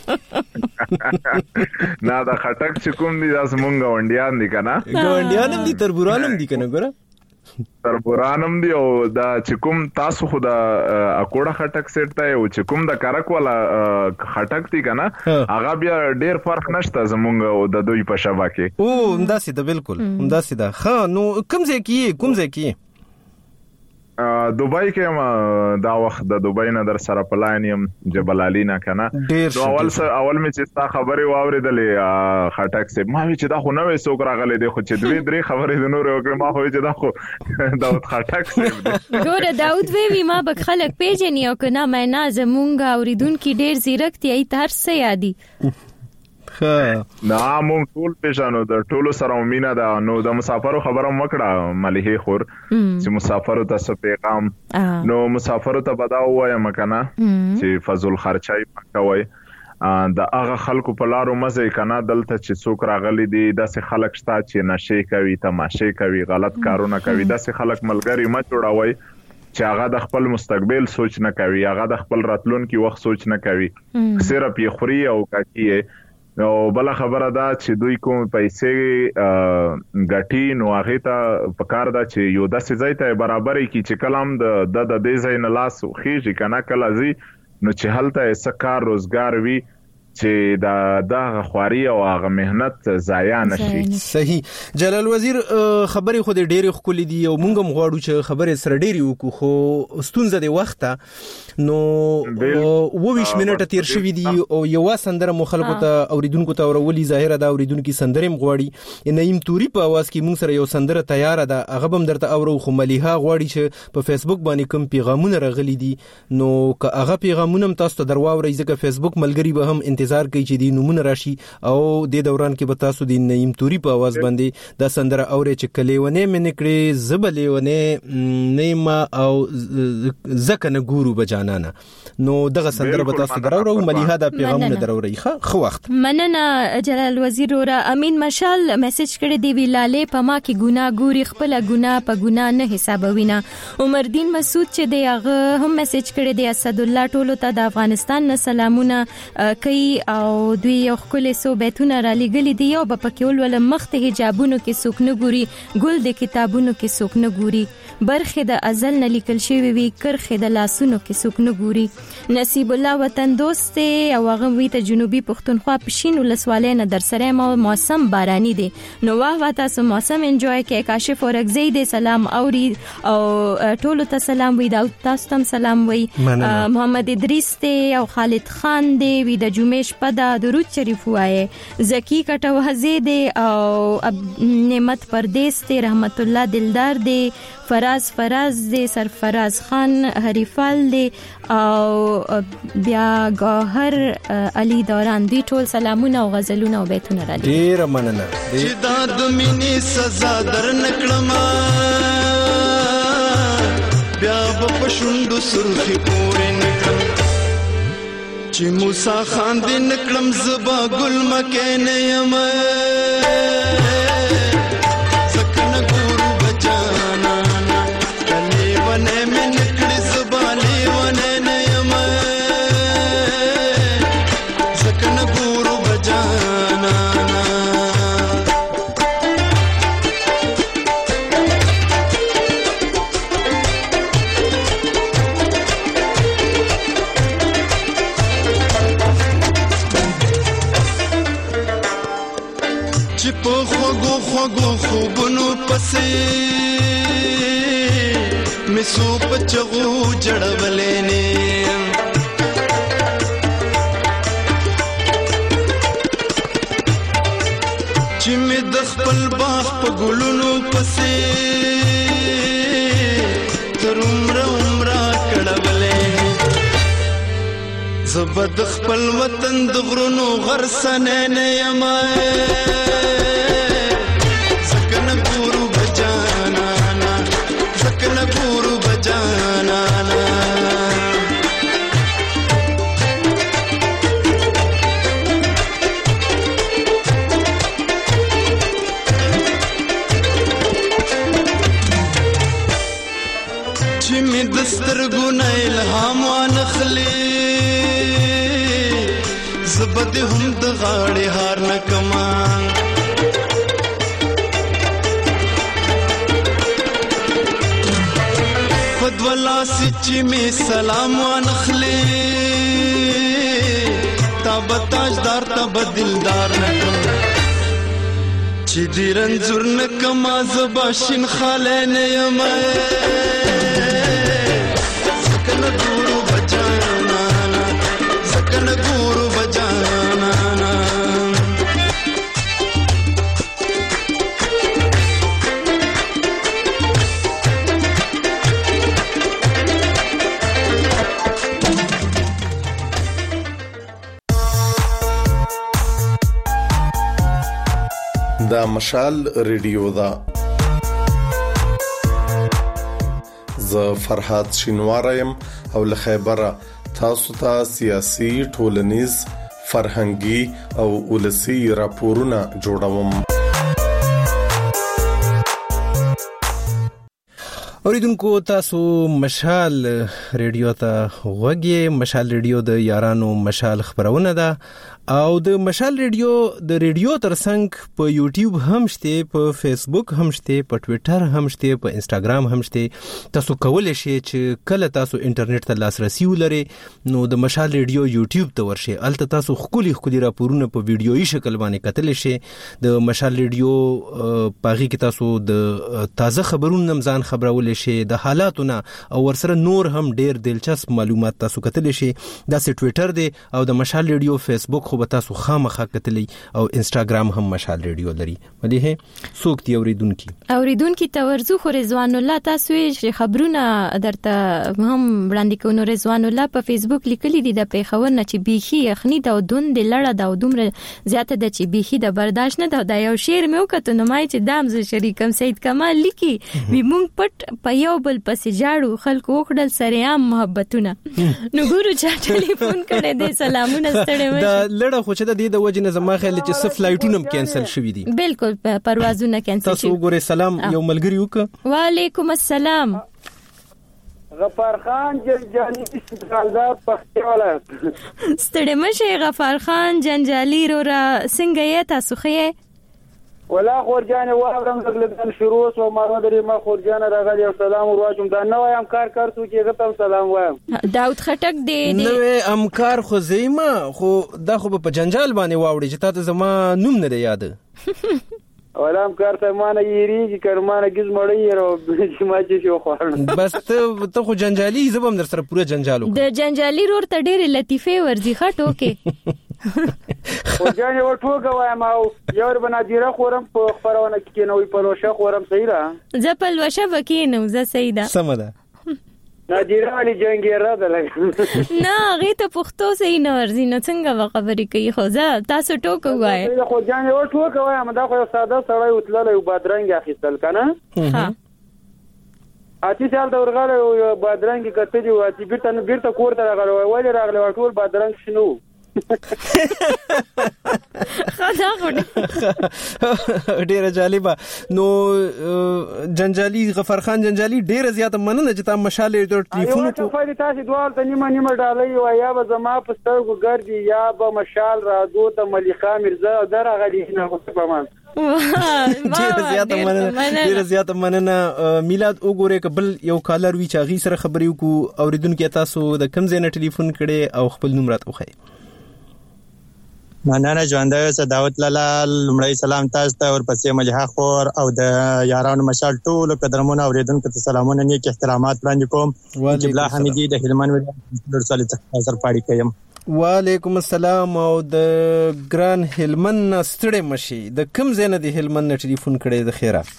نه دا خټک چې کوم دي تاسو مونږ وندیان دي کنه ګوندیانم دي تربورانم دي کنه ګوره تربورانم دی او دا چې کوم تاسو خو دا اکوړه خټک سیټ ته او چې کوم د کارک والا خټک دی کنه هغه بیا ډیر فرق نشته زمونږ او د دوی په شبا کې او همداسې ده بالکل همداسې ده ها نو کوم ځای کې کوم ځای کې دوبای کې ما دا وخت د دوبای نه در سره پلاینیم جبل علی نه کنه نو اول سره اول می چې تا خبرې واوریدلې خټک سه ما وی چې دا خو نو څوک راغلی دی خو چې دوی درې خبرې د نور وکړه ما خو چې دا خو داود خټک سه ګوره داود وی ما به خلک پیژنې او کنه مې نه زمونږ اوریدونکو ډیر زیرکتی ای تر څه یادي نه مونږ ټول پېژنو د ټولو سره مینا دا نو د مسافرو خبره مکړه مليحه خور چې مسافرو ته پیغام نو مسافرو ته بداو وایم کنه چې فضل خرچای پکوي د هغه خلکو په لارو مزه کنه دلته چې څوک راغلي دي داسې خلک شته چې نشه کوي تماشه کوي غلط کارونه کوي داسې خلک ملګری ما جوړوي چې هغه د خپل مستقبل سوچ نه کوي هغه د خپل راتلونکي وخت سوچ نه کوي صرف یې خوري او کوي نو بل خبره ده چې دوی کوم پیسې غټي نو هغه ته پکار ده چې یو داسې ځای ته برابرې کی چې کلام د د دې ځای نه لاس خېږي کنه کله زی نو چې هلته سکار روزګار وي چې دا د خواري او هغه مهنت ضایع نشي صحیح جلال وزیر خبرې خو د ډېری خولې دي او مونږ هم غواړو چې خبرې سره ډېری وکړو خو ستونزه د وخت نو وویش منټه تیر شوې دي او یو سندره مخالفه ته اوریدونکو ته اورولي ظاهره دا اوریدونکو سندره مغواړي نعیم توري په आवाज کې مونږ سره یو سندره تیار ده هغه هم درته اورو خو مليحه غواړي چې په فیسبوک باندې کوم پیغامونه راغلي دي نو که هغه پیغامونه تاسو ته درواوري ځکه فیسبوک ملګری به هم انتظار کوي چې دی نمونه راشي او د دوران کې به تاسو د نعیم توري په आवाज باندې دا سندره اوري چې کلیونه مې نکړي زبلېونه نیمه او زکنه ګورو بجانانه نو دغه سندره به تاسو دراورو مليحه دا پیغامونه دراوري خو وخت مننه جلال وزیر اور امین مشال میسج کړی دی ویلاله پما کې ګناه ګوري خپل ګناه په ګناه نه حسابوینه عمر دین مسعود چې دی هغه هم میسج کړی دی اسد الله ټولو ته د افغانستان نه سلامونه کوي او دوی یو خپل سو بیتونه را لګل دي او په پکول ول مخته حجابونو کې څوک نه ګوري ګل د کتابونو کې څوک نه ګوري برخه د ازل نه لیکل شوی وی کرخه د لاسونو کې څوک نه ګوري نصیب الله وطن دوست او هغه وی ته جنوبي پښتونخوا پښین ولسوالۍ نه در سره موسم باراني دي نو واه تاسو موسم انجوای کې کاشف اورګزی دي سلام اوري او ټولو ته سلام وی دا تاسو ته سلام وی محمد ادریس ته او خالد خان دی وی د جمعې شپه د درود شریف وایي زکی کټوازی دی او نعمت پردیس ته رحمت الله دلدار دی فراز فراز دی سرفراز خان حریفال دی او بیا گوهر علی دوران دی ټول سلامونه او غزلونه او بیتونه را دي ډیر مننه چې دا د مینې سزا در نکړما بیا په شوندو سرخي پورې نکړم چې موسی خان دې نکړم زبا ګل مکه نه یم سکنه ګورو بچانا کلی ونه مې نکړې زبا لیونه نه یم سکنه ګورو بچانا خوږو خوبونو پسې مسو پچغو جړولې نه چې مې د خپل باغ په ګلونو پسې تر عمر عمر کړولې زبد خپل وطن د غرونو غرسنه نه یمه زبد هم د غاړې هار نه کما فدولا سچ می سلام وانخلی تاب تاجدار تاب دلدار نکم چی دیرن زور نکم آزباشین خالین یمائے سکن گورو بجانا سکن گورو بجانا دا مشال ریډیو دا ز فرحات شینوارم او له خیبره تاسو ته سیاسي ټولنیز فرهنګي او ولسی راپورونه جوړوم. اوریدونکو تاسو مشال ریډیو ته وګورئ. مشال ریډیو د یارانو مشال خبرونه ده او د مشال ریډیو د ریډیو ترڅنګ په یوټیوب هم شته، په فیسبوک هم شته، په ټوئیټر هم شته، په انستګرام هم شته. تاسو کولای شئ چې کله تاسو انټرنیټ ته لاسرسي ولرئ نو د مشال ریډیو یوټیوب ته ورشئ. البته تاسو خولي خولي راپورونه په ویډیويي شکل باندې کتلی شئ. د مشال ریډیو پاغي کې تاسو د تازه خبرونو نمځان خبرول شئ، د حالاتونه او ورسره نور هم ډیر دلچسپ معلومات تاسو کتلی شئ. دا سه ټوئیټر دی او د مشال ریډیو فیسبوک خو به تاسو خامخا کتلی او انستګرام هم مشال ریډیو لري. مليحه څوک دی اوریدونکي اوریدونکي تورزو خو رضوان الله تاسو یې خبرونه درته هم وړاندې کوو. رضوان الله په فیسبوک لیکلي دي د پیښور نه چې بیخي یخنی دا دوند لړه دا دومره زیاته ده چې بیخي د برداشت نه دا یو شعر مې وکړ نو مای چې دام ز شریکم سید کمال لیکي وی مونږ پټ په یو بل پسې جاړو خلکو وکړل سریام محبتونه نو ګورو چا ټلیفون کړي دې سلامونه ستړي دا لړه خو چې د دې د وجې نه زما خیال چې صف فلایټونه کینسل شوي دي. بالکل پروازونه کینسل شوي. تاسو وګورئ. سلام یو ملګری وک. وعلیکم السلام. غفار خان جنجالی استقلال پختواله ستړي مشه غفار خان جنجالی رو را څنګه یې تاسو خې ولا خورجان وابرم دغلدان شروع سو مارو درې ما خورجان راغلی سلام ورواجم دا نو ام کار کار تو چې غتم سلام وایم. داود خټک دې نو ام کار خو زېما خو دا خو په جنجال باندې واوړي چې تاسو زما نوم نه یاد ولا ام کار ته مانه یریږي کرمانه گز مړی ورو چې ما چې شو خو بس ته ته خو جنجالي زبم در سره پوره جنجالو د جنجالي رور ته ډېر لطیفه ورزي خټو کې خورجان یو ټوګه وایم او یو بنا دیره خورم په خبرونه کې نوې پلوشه خورم صحیح را زپل وشه وکینو ز صحیح ده سم ده نادیره والی جنگی را ده لګ نه غي ته پختو صحیح نه ورزي نو څنګه خبرې کوي خو ځه تاسو ټوکو وای خورجان یو ټوګه وایم دا خو ساده سړی وتلل یو بادرنګ اخیستل کنه ها اتی سال دا ورغله یو بادرنګ کتلی و اتی بیرته بیرته کور ته راغله وای راغله ټول بادرنګ شنو خدا غوډه ډیره جالبه. نو جنجالی غفار خان جنجالی ډیره زیاته مننه چې تاسو مشال ډیر ټلیفون کو فائدې تاسو دوال ته نیمه نیمه ډالۍ و یا به زما په سترګو ګرځي یا به مشال راځو ته مليخه مرزا درغلی نه خو په مان ډیره زیاته مننه ډیره زیاته مننه. میلاد وګوره کبل یو کالر وی چاغي سره خبرې وکړو. اوریدونکو تاسو د کم ځای نه ټلیفون کړي او خپل نوم راته وخی. مننه ژوندۍ اوسه داوود لالا. لمړی سلام تاسو ته او پسې مليحه خور او د یارانو مشال ټول قدرمنو اوریدونکو ته سلامونه نیک احترامات وړاندې کوم. جبلا حمیدی د هلمند ولایت ډرسالي څخه سر پاړی کوم. وعلیکم السلام او د ګران هلمند ستړي مشي د کم زینه د هلمند ټلیفون کړي د خیره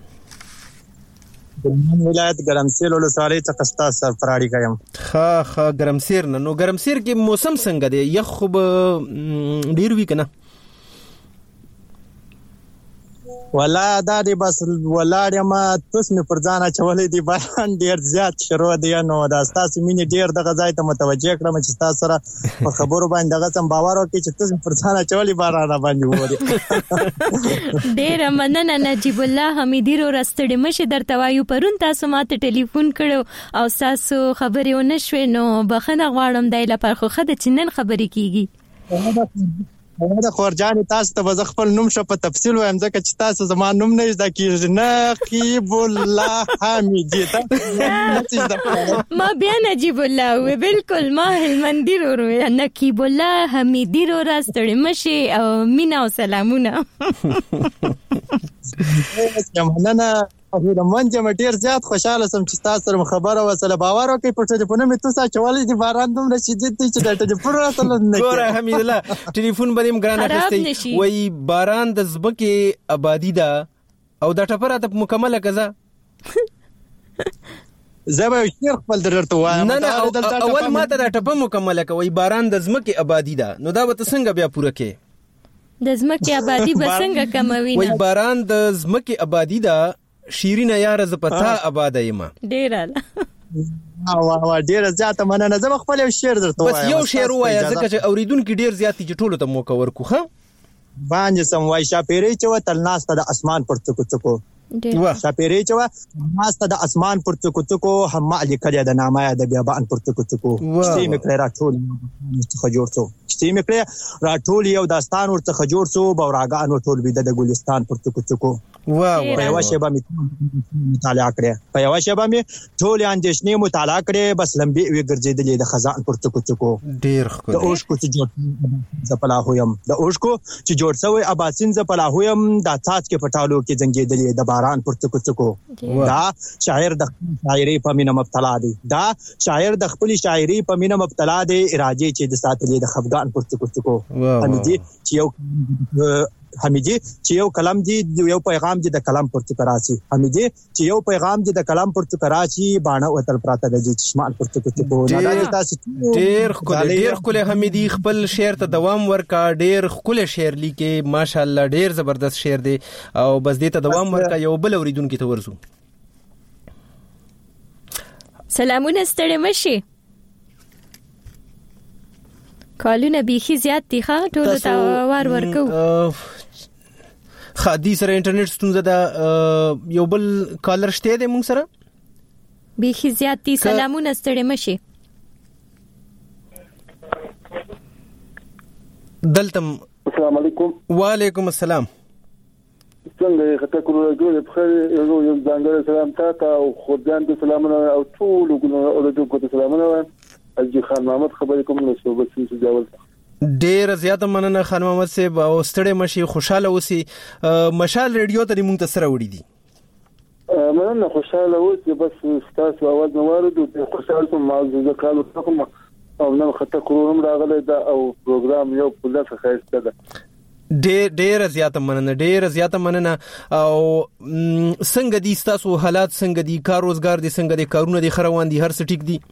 د هلمند ولایت ګرمسیر ولسوالۍ څخه ستاسو سر پاړی کوم. ها ها ګرمسیر نه نو ګرمسیر کې موسم څنګه دی؟ یخ خو ډیر وی کنه ولا دا دی بس ولاړ ما تاسو نه پر ځان اچولې دی بیان ډیر زیات شروع دی نو دا تاسو مینه ډیر د غځای ته متوجه کړم چې تاسو سره په خبرو باندې دغه سم باور وکړي چې تاسو پر ځان اچولې بار را باندې وره. ډیر مننه نجیب الله حمیدی رو راستړې مشه درته وایو پرون تاسو ماته ټلیفون کړو او تاسو خبرې ونه شوې نو بخنه غواړم دای لپاره خو خد چنن خبرې کیږي. دا خورجان تاسو ته وځ خپل نوم شو په تفصیل وایم ځکه چې تاسو زما نوم نه زده کیږي. نقیب الله حمیدی ما بیا نجیب الله و بالکل ما هلمندی رو نقیب الله حمیدی رو راستړی مشي او مینا او سلامونه. مننه اخیرا منځه مې ډیر زیات خوشاله سم چې تاسو سره خبره وسله باور وکړئ په ټلیفون مې تاسو چولې دي باران دومره شدید دی چې د ټلیفون راته نه ګوره حمید الله ټلیفون باندې ګرانه اخستې وای باران د زبکه آبادی ده او دا ټپره ته مکمله کزا زما شیر خپل درته وایم. نه نه اول ما ته دا ټپه مکمله کوي باران د زمکه آبادی ده نو دا به څنګه بیا پوره کې د زمکه آبادی به څنګه کموي. وای باران د زمکه آبادی ده شیرینه یاره ز پتا آباد یم ډیره واه واه ډیره زیاته مننه. زما خپل یو شعر درته وایم بس یو شعر وایا ځکه چې اوریدونکو ډیر زیات چې ټولو ته موقع ورکو. ها باندې سم وای شاپېری چې وتل ناس ته د اسمان پر څکو څکو شاپېری چې و ناس ته د اسمان پر څکو څکو هم لیکل د نامه د بیابان پر څکو څکو کیسې مې کړې راټول څخه جوړ څو کیسې مې کړې راټول یو داستان ورڅخه جوړ څو بوراګان ټول بيد د ګلستان پر څکو څکو. واه په یو شی باندې مطالعه کړې په یو شی باندې ټول اندېشنې مطالعه کړې بس لمبي وی ګرځېدلې د خزان پر څکو څکو. ډیر خو د اوښکو چې جوړ زپلا هویم د اوښکو چې جوړ سوی اباسین زپلا هویم دا تاج کې پټالو کې زنګېدلې د باران پر څکو څکو. دا شاعر د شاعري په مینه مبتلا دی دا شاعر د خپل شاعري په مینه مبتلا دی راځي چې د ساتلې د خفګان پر څکو څکو. حمیدي چې یو حمیدي چې یو کلام دی یو پیغام دی د کلام پر څکو راشي. حمیدي چې یو پیغام دی د کلام پر څکو راشي باڼه وتل پراته د چشمان پر څکو څکو. ډیر خو ډیر خو حمیدي خپل شعر ته دوام ورکا ډیر خپل شعر لیکي ماشاءالله ډیر زبردست شعر دی او بس دې ته دوام ورکا یو بل اوریدونکو ته ورسو. سلامونه ستړي مشي کالونه بیخي زیات دي ښه ټول ته وار ورکو. خادي سره انټرنیټ ستونزه ده یو بل کالر شته دی مونږ سره بیخي زیات دي. سلامونه ستړي مشي دلتم. السلام علیکم. وعلیکم السلام. څنګه خطا کولو جوړ په خیر یو یو ځانګړی سلام تاسو او خدای دې سلامونه او ټول اوریدونکو ته سلامونه وایم. اجي خان محمد خبرې کوم نو صوبې څه جوړ ډیر زیاته مننه خان محمد صاحب او ستړي مشي خوشاله اوسي. مشال ریډیو ته مونږ ته سره وړي دي مننه خوشاله اوسي بس تاسو اواز نو واردو خوشاله سم موضوع کالو کوم او نو خطه کوم راغله دا او پروګرام یو په لاسه خاصه ده. ډیر ډیر زیاته مننه ډیر زیاته مننه. او څنګه دي تاسو حالات څنګه دي کار روزګار دي څنګه دي کارونه دي خروان دي هر څه ټیک دي؟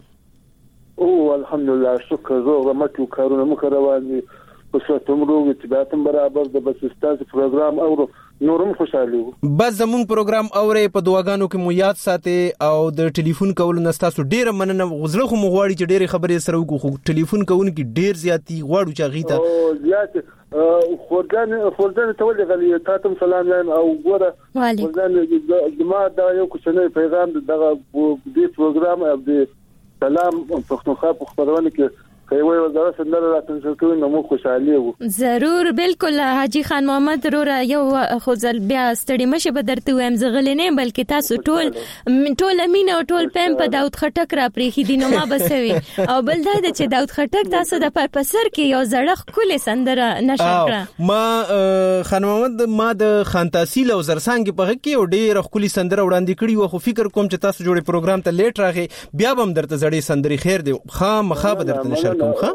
او الحمدلله شکر زه مکه کارونه مو روان دي په څه تمرو چې باتم برابر د بس استاد پروګرام او نورم خوشاله بس زمون پروګرام اورې په دواګانو کې مو یاد ساتي او د ټلیفون کول نه تاسو ډیر مننه غوښله خو مو غواړي چې ډیر خبرې سره وکړو ټلیفون کوونکی ډیر زیاتی غواړو چې غیته او زیات خورجان خورجان ته ولې غلي تاسو سلام لایم او ګوره خورجان جما دا یو کوچنی پیغام دغه دې پروګرام او دې سلام پښتونخوا په خبرونه کې کوي وزاره سندره راتنشل کوي نو مو خوشاله وو. ضرور بالکل حاجی خان محمد رورا یو خوځل بیا ستړي مشه به درته وایم زغل نه بلکې تاسو ټول ټول امینه او ټول پم په داود خټک را پریخي دي نو ما بسوي او بل دا چې داود خټک تاسو د پرپسر کې یو زړه کول سندره نشر کړه. ما خان محمد ما د خان تحصیل او زرسانګ په کې او ډېر خولي سندره وړاندې کړي و خو فکر کوم چې تاسو جوړې پروګرام ته لیټ راغی بیا به هم درته زړې سندري خیر دی خامخا به درته نشر کوم. او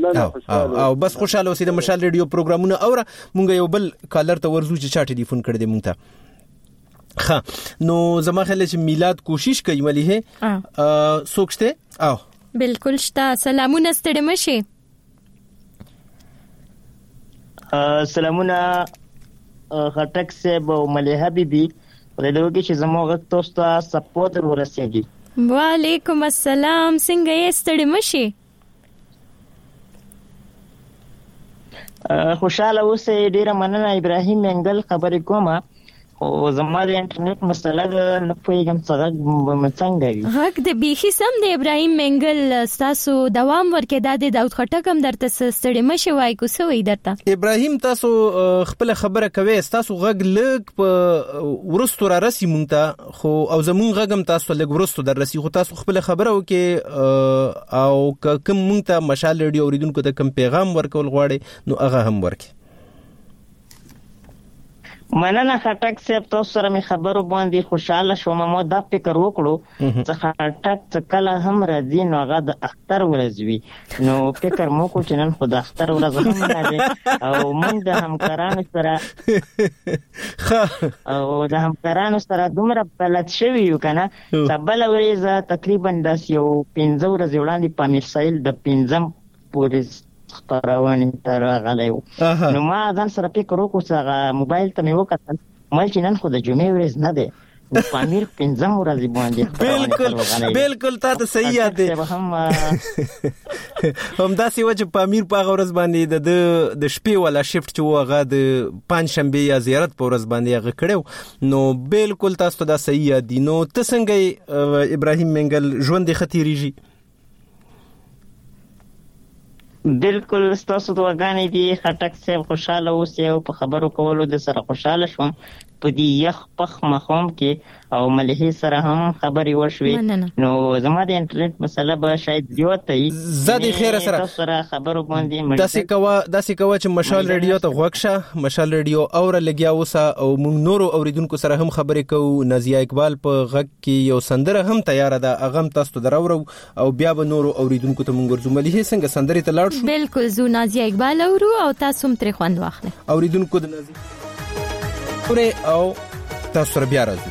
او بس خوشاله اوسئ د مشال ریډیو پروګرامونه اوره مونږ یو بل کالر ته ورزو چې چا ټلیفون کړی دی مونږ ته. ها نو زما خیال چې میلاد کوشش کوي ملي هه سوچته او بالکل شتا سلامونه ستړي مشي. سلامونه خټک صاحب او مليحه بيبي ورته کې چې زموږ تاسو ته سپورټ ورسېږي. وعلیکم السلام څنګه یې ستړي مشي؟ خوشاله اوسئ ډیره مننه ابراهیم منګل خبرې کومه او زما د انټرنیټ مسله نه پوهیږم څنګه څنګه وي. غږ د بیخي سم د ابراهیم منګل تاسو دوام ورکې د داود خټک هم درته ستړي مشه وای کو سوې درته. ابراهیم تاسو خپل خبره کوي تاسو غږ لګ په ورستو را رسی مونږ خو او زمون غږم تاسو لګ ورستو در رسی خو تاسو خپل خبره وکي او کوم مونږ ته مشال ریډیو اوریدونکو ته کوم پیغام ورکول غواړي نو هغه هم ورکي. مننه خټک صاحب تاسو سره می خبرو باندې خوشاله شوم. مو دا فکر وکړو چې خټک څه کله هم راځي نو هغه د اختر ورځ وي نو فکر مو کو چې نن خو د اختر ورځ هم راځي او موږ د همکارانو سره او د همکارانو سره دومره بلد شوي یو کنه چې بل ورځ تقریبا داس یو پنځه ورځې وړاندې په میرسایل د پنځم پولیس خبرونه تر غلیو نو ما ځان سره فکر وکړ چې موبایل ته مې وکتل مې چې نن خو د جمعې ورځ نه ده پامیر پنځم ورځ باندې بالکل بالکل تاسو صحیح یاد دي هم هم دا سی وجه پامیر په ورځ باندې د د شپې ولا شفت چې وغه د پنځ شنبه یا زیارت په ورځ باندې هغه کړو نو بالکل تاسو دا صحیح یاد دي. نو تاسو ابراهیم منګل ژوند خطیریږي بالکل ستاسو دعاګانې دي خټک صاحب خوشاله اوسئ او په خبرو کولو د سره خوشاله شوم په دې یخ پخ مخوم کې او ملهي سره هم خبري وشوي نو زما د انټرنیټ مسله به شاید زیاتې زادي خیر سره سره خبرو باندې داسې کوا داسې کوا چې مشال ریډیو ته غوښه مشال ریډیو اور لګیا وسه او موږ نورو اوریدونکو سره هم خبرې کوو. نازیه اقبال په غږ کې یو سندره هم تیار ده هغه تاسو دراورو او بیا به نورو اوریدونکو ته موږ ورزو. ملهي څنګه سندري ته لاړ شو؟ بالکل زو نازیه اقبال اورو او تاسو هم تر خوند واخلئ اوریدونکو د نازیه او تاسو سره بیا راځو.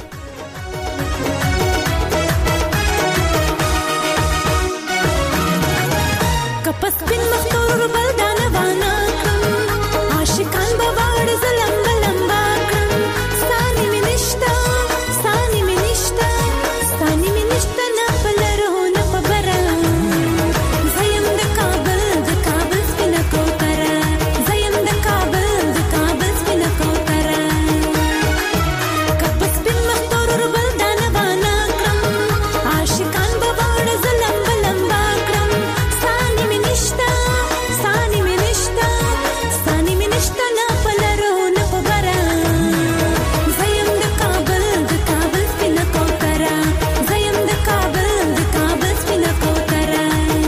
کپس بن مختور بلدان وانا عاشقان بوار زلم لمبا ثاني منشتا ثاني منشتا ثاني منشتا نبلرو نببرا زیم د کابل د کابل سپینا کوترا زیم د کابل د کابل سپینا کوترا کپس بن مختور بلدان وانا عاشقان بوار زلم لمبا ثاني منشتا ثاني منشتا ثاني منشتا نبلرو نببرا زیم د کابل د کابل سپینا کوترا زیم د کابل د کابل سپینا کوترا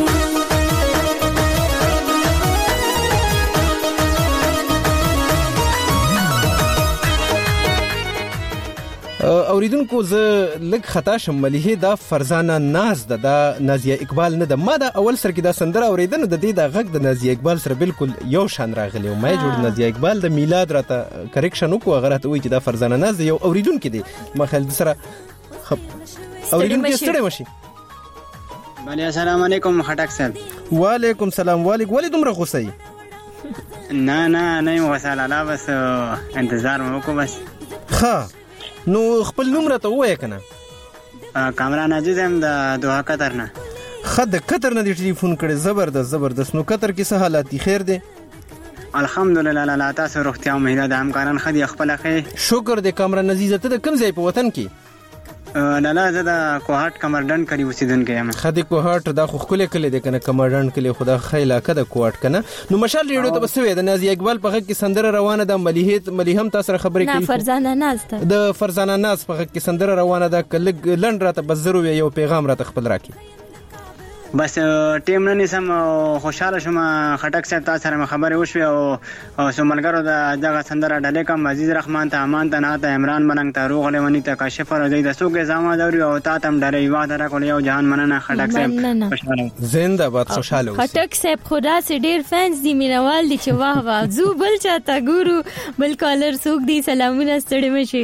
اوریدونکو زه لږ خطا شم ملهي دا فرزانه ناز ده دا نازیه اقبال نه ده ما دا اول سر کې دا سندره اوریدنه د دې د غږ د نازیه اقبال سره بالکل یو شان راغلی او ما جوړ نازیه اقبال د میلاد راته کریکشن وکړو هغه راته وایي چې دا فرزانه ناز ده یو اوریدونکو دی ما خل سره اوریدونکو ستړي مشي. بله السلام علیکم خټک صاحب. وعلیکم سلام. وعلیکم ولی دومره غوسه ای؟ نه نه نه غوسه لاله بس انتظار مو وکړو بس. ښه نو خپل نوم راته ووایه کنه. کامران عزیز هم د دوحه قطر نه. ښه د قطر نه دې ټلیفون کړی زبردست زبردست. نو قطر کې څه حالات دي خیر دی؟ الحمدلله لاله تاسو روغتیا او مهله د همکاران ښه دي خپله ښه شکر دی. کامران عزیز ته د کوم ځای په وطن کې؟ لاله زه د کوهاټ کمرډن کلی اوسیدونکی یم. ښه د کوهاټ دا خو ښکلی کلی دی که نه کمرډن کلی خو دا ښه علاقه ده کوهاټ که نه. نو مشال ریډیو ته به څه وایې د نازیه اقبال په غږ کې سندره روانه ده ملهي هم تا سره خبرې کوي نه فرزانه ناز ده د فرزانه ناز په غږ کې سندره روانه ده که لږ لنډ راته بس زر ووایې یو پیغام راته خپل راکړي. بس ټیم نه نیسم خوشاله شوم خټک صاحب تاسو سره خبرې وشوې او سو ملګرو د دغه سندره ډالې کوم عزیز رحمان ته امان ته ناته عمران مننګ ته روغ لونی ته کاشف راځي د سوګه زما دوري او تا تم ډالې واده را کول یو جهان مننه خټک صاحب خوشاله زنده باد خوشاله خټک صاحب خدا سي ډیر فینس دي مینوال دي چې واه واه زو بل چاته ګورو بل کالر سوق دي سلامونه ستړي مشي.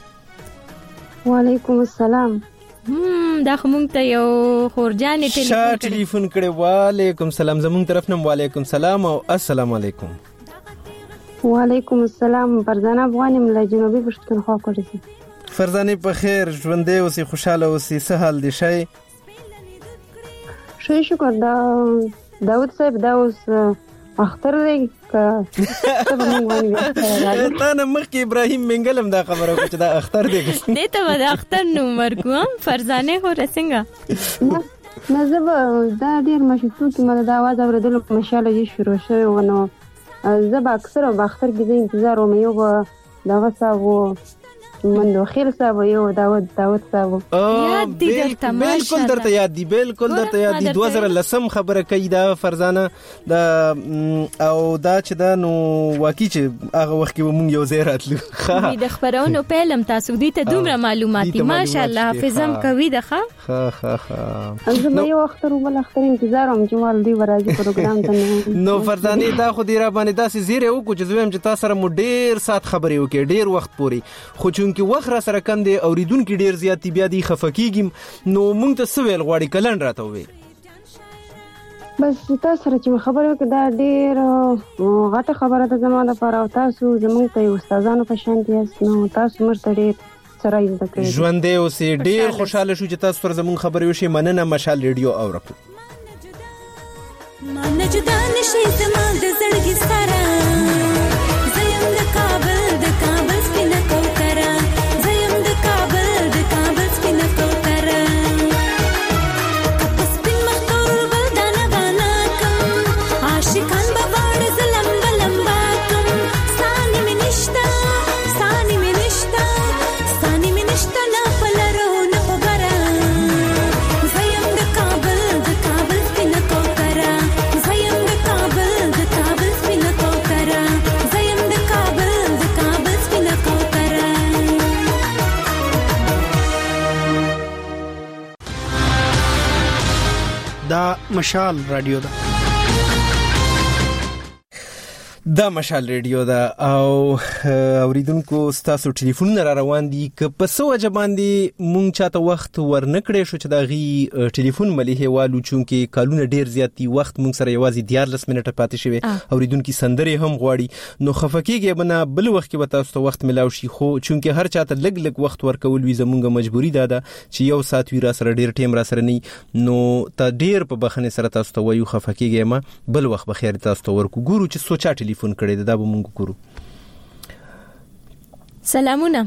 وعلیکم السلام. هم دا خمونږ ته یو خورجانې ټلیفون کړی ټلیفون کړی. وعلیکم سلام. زمونږ طرف نه وعلیکم سلام او السلام علیکم. وعلیکم السلام. فرزانه افغانی مله جنوبي پښتونخوا کوټه. فرزانه په خیر ژوندې اوسې خوشاله اوسې څه حال دی شي؟ ښه شکر. دا داود صاحب دا اوس اختر دی که ته به موږ باندې تا نه مخکې ابراهیم منګلم دا خبره وکړه چې دا اختر دی دې ته به د اختر نوم ورکو فرزانه خو رسنګه نه زه به دا ډېر مشهور کې مله د اواز اورېدلو په مشاله چې شروع شوی و نو زه به اکثره به اختر کې زه انتظار وم یو به دغه صاحب و مندو خیل صاحب یو داود داود صاحب یاد دي درته بالکل درته یاد دي بالکل درته یاد دي دوه زره لسم خبره کوي دا فرزانه دا او دا چې دا نو واقعي چې هغه وخت کې مونږ یو ځای راتلو خا د خبرونو پهلم تاسو دې ته دومره معلوماتي ماشاءالله حافظم کوي ده ښه ها ها ها زه یو اختر وبل اختر انتظار وم چې مال دی ورځي پروګرام ته نو فرزانه دا خو دې را باندې داسې زیره وکړو چې زویم چې تاسو سره مو ډیر سات خبرې وکړي ډیر وخت پوري خو چې وخت را سره کم دی اوریدونکو ډیر زیات بیا دی خفقېږم نو مونږ ته سویل غواړي کلن راته وي بس تاسو سره چې خبرې وکړه دا ډیر غټه خبره ده زموږ لپاره او تاسو زموږ ته استادانو په شان دي نو تاسو مرته ډیر سره زده کړئ ژوند دی اوسې ډیر خوشاله شو چې تاسو سره زموږ خبرې وشي مننه مشال ریډیو اورکو مان جدا نشي زما د زړګي سره زیم د کابل د کابل سپینه کوتره زیم د کابل د کابل سپینه کوتره کپ سپین مختور بلدانه بانا کم عاشقان بواړ زلم بلم باکم سانی منشتا سانی منشتا سانی منشتا نه پلرو نه پګرا زیم د کابل د کابل سپینه کوتره زیم د کابل د کابل سپینه کوتره زیم د کابل د کابل سپینه کوتره دا مشال رادیو ده دا مشال ریډیو دا او اوریدونکو ستاسو ټلیفون را روان دي که په سو جباندې مونږ چاته وخت ورنکړې شو چې دا غي ټلیفون ملي والو چونکه کالونه ډیر زیات دي وخت مونږ سره یوازې دیارلس منټه پاتې شوی اوریدونکو سندري هم غواړي نو خفقېږي بنا بل وخت کې به تاسو ته وخت ملاو شي خو چونکه هر چاته لګ لګ وخت ورکول وي زمونږه مجبوری ده چې یو سات وی را سره ډیر ټیم را سره نه نو تا ډیر په بخنه سره تاسو ته وایو خفقېږي ما بل وخت به خیر تاسو ته ورکو ګورو چې سوچا ټلیفون کړی دا به مونږ ګورو سلامونه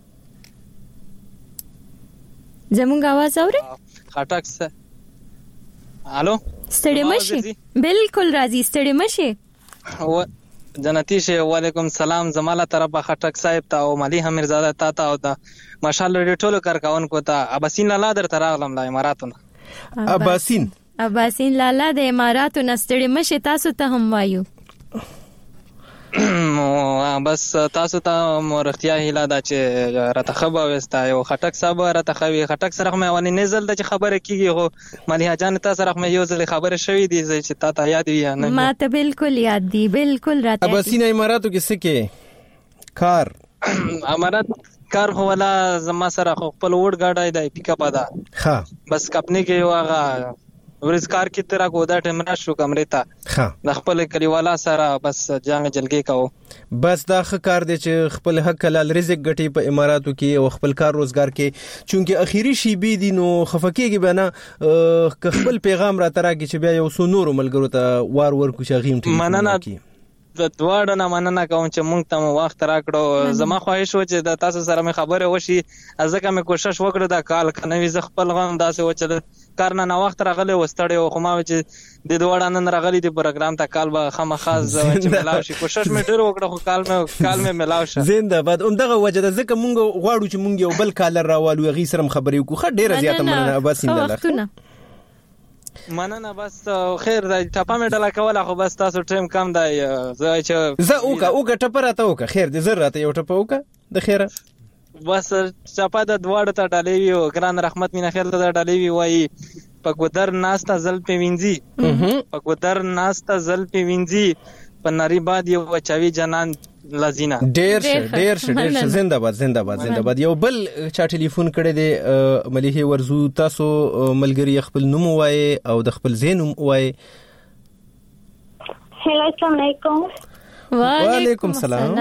زمونږ आवाज اوري خټک سه الو ستړي مشي بالکل راځي ستړي مشي و جنتی شه وعلیکم سلام زماله طرفه خټک صاحب ته او ملي حمیرزاده تا ته او دا ماشاءالله ډېر ټولو کارکون کو ته اباسین لاله در تراغلم لا اماراتونه اباسین اباسین لاله د اماراتو نستړي مشي تاسو ته هم وایو بس تاسو ته مرختیا هیله دا چې راته خبر وستا یو خټک صاحب راته خوي خټک سره مې ونی نزل د خبره کیږي خو مليحه جان تاسو سره مې یو ځل خبره شوې دي چې تا ته یاد وي نه ما ته بالکل یاد دي بالکل راته اباسین اماراتو کې سکه کار امارات کار خو ولا زما سره خپل وډ گاډای دی پیک اپ ده ها بس کپنی کې یو هغه ورز کار کی طرح کودا ټیم را شو کمرې ته ها د خپل کلیوالا سره بس جنگ جلګي کاو بس دا ښه کار دی چې خپل حق حلال رزق ګټي په اماراتو کې او خپل کار روزګار کې چونکه اخیری شی بي دي نو خفقېږي بنا ک خپل پیغام را تراږي چې بیا یو سو نور ملګرو ته وار ور کو شغیم ټی مننه د دواړه نه مننه کوم چې مونږ ته وخت راکړو زما خواهش و چې د تاسو سره مې خبره وشي ځکه مې کوشش وکړ دا کال کنه ز خپل غم داسې و چې کار نه وخت راغلی وستړی او خو ما چې د دواړه نن راغلی د پروګرام ته کال به خامخاز چې ملاو شي کوشش مې ډېر وکړ خو کال مې کال مې ملاو شي زنده‌باد همدغه وجه ده ځکه مونږ غواړو چې مونږ یو بل کال راوالو غي سره خبرې وکړو خه ډېر زیاته مننه اباسین الله مننه بس خیر دا ټپه مې ډله کوله خو بس تاسو ټیم کم دی زه چې زه اوکا اوکا ټپه راته اوکا خیر دې زر راته یو ټپه اوکا د خیره بس ټپه د دواړو ته ډالې وي او ګران رحمت مینا خیر ته ډالې وي وایي په ګودر ناستا زل په وینځي په ګودر ناستا زل په وینځي په نری باد یو چاوي جنان لازینا ډیر ډیر ډیر زنده‌باد زنده‌باد زنده‌باد یو بل چا ټلیفون کړی دی مليحه ورزو تاسو ملګری خپل نوم وایي او د خپل زینوم وایي هلو السلام علیکم وعلیکم السلام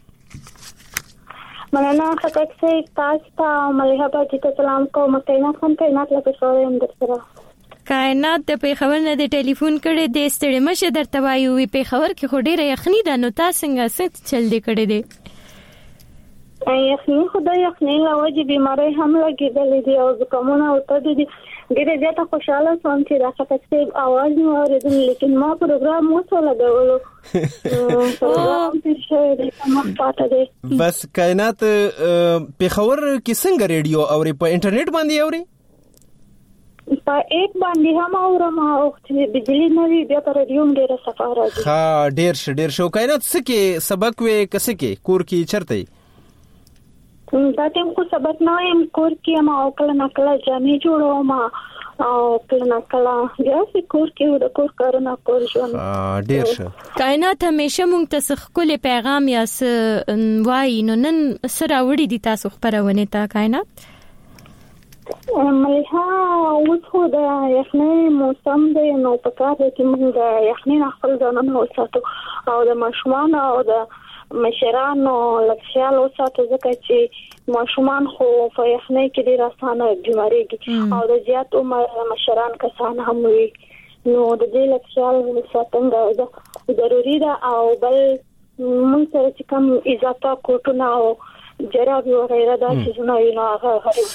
مننه خټک سي تاسو ته مليحه باجی ته سلام کوم کینا خان کینا له پښورې اندر سره کائنات د پیښور نه د ټلیفون کړي د ستړي مشه درته وایو وی پیښور کې خو ډیره یخني ده نو تاسو څنګه ست چل دی کړي دي یخني خدای یخني لا وجه بیماری هم لګیدلې دي او زکمونه او ته دي ډیره زیاته خوشاله سوم چې دا خطر اواز مې اوریدل لیکن ما پروګرام مو لګولو پروګرام چې ما پاتې دي بس کائنات پیښور کې څنګه ریډیو اوري په انټرنیټ باندې اوري په ایک باندې هم اورم او چې بجلی نه وي بیا پر ریډیو ډیره صفه راځي ها ډیر ش ډیر شو کائنات سکه سبق وې کسه کې کور کې چرته دا تم کو سبق نه يم کور کې ما او کله نکله جامې جوړوم او کله نکله بیا چې کور کې د کور کارونه کول شو ډیر ښه کائنات همیشه مونږ ته خپل پیغام یا س وای نو نن سره وړي دي تاسو خبرونه تا کائنات مليها وڅو د یخنۍ موسم دی نو په کار کې موږ د یخنۍ خپل ځانونه وساتو او د ماشومان او د مشرانو لکشال وساتو ځکه چې ماشومان خو په یخنۍ کې ډیر اسانه بیماریږي او د زیات عمر مشران کسان هم وي نو د دې لکشال وساتنه ضروري ده او بل موږ سره چې کوم اضافه کوټونه او جرابي وغیرہ دا چې نو نو هغه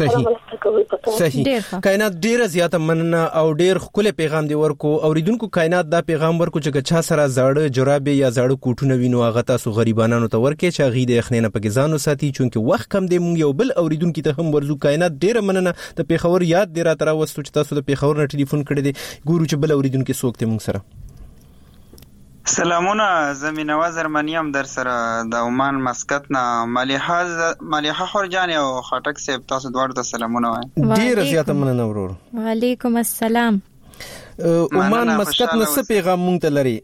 صحیح کائنات ډیره زیاته مننه او ډیر خپل پیغام دی ورکو اوریدونکو کائنات دا پیغام ورکو چې چا سره زړه جرابي یا زړه کوټونه وینو هغه تاسو غریبانو ته ورکې چې غي د اخنینه پاکستانو ساتي چونکه وخت کم دی مونږ یو بل اوریدونکو ته هم ورزو کائنات ډیره مننه د پیښور یاد دی را تر وستو چې تاسو د پیښور نه ټلیفون کړی دی ګورو چې بل اوریدونکو سوکته مونږ سره سلامونه زمين نواز ارمنیم در سره د عمان مسقط نه مليحه مليحه خورجان او خټک صاحب تاسو دوړ ته سلامونه وای ډیر زیاته مننه ورور وعلیکم السلام عمان مسقط نه څه پیغام مونږ ته لري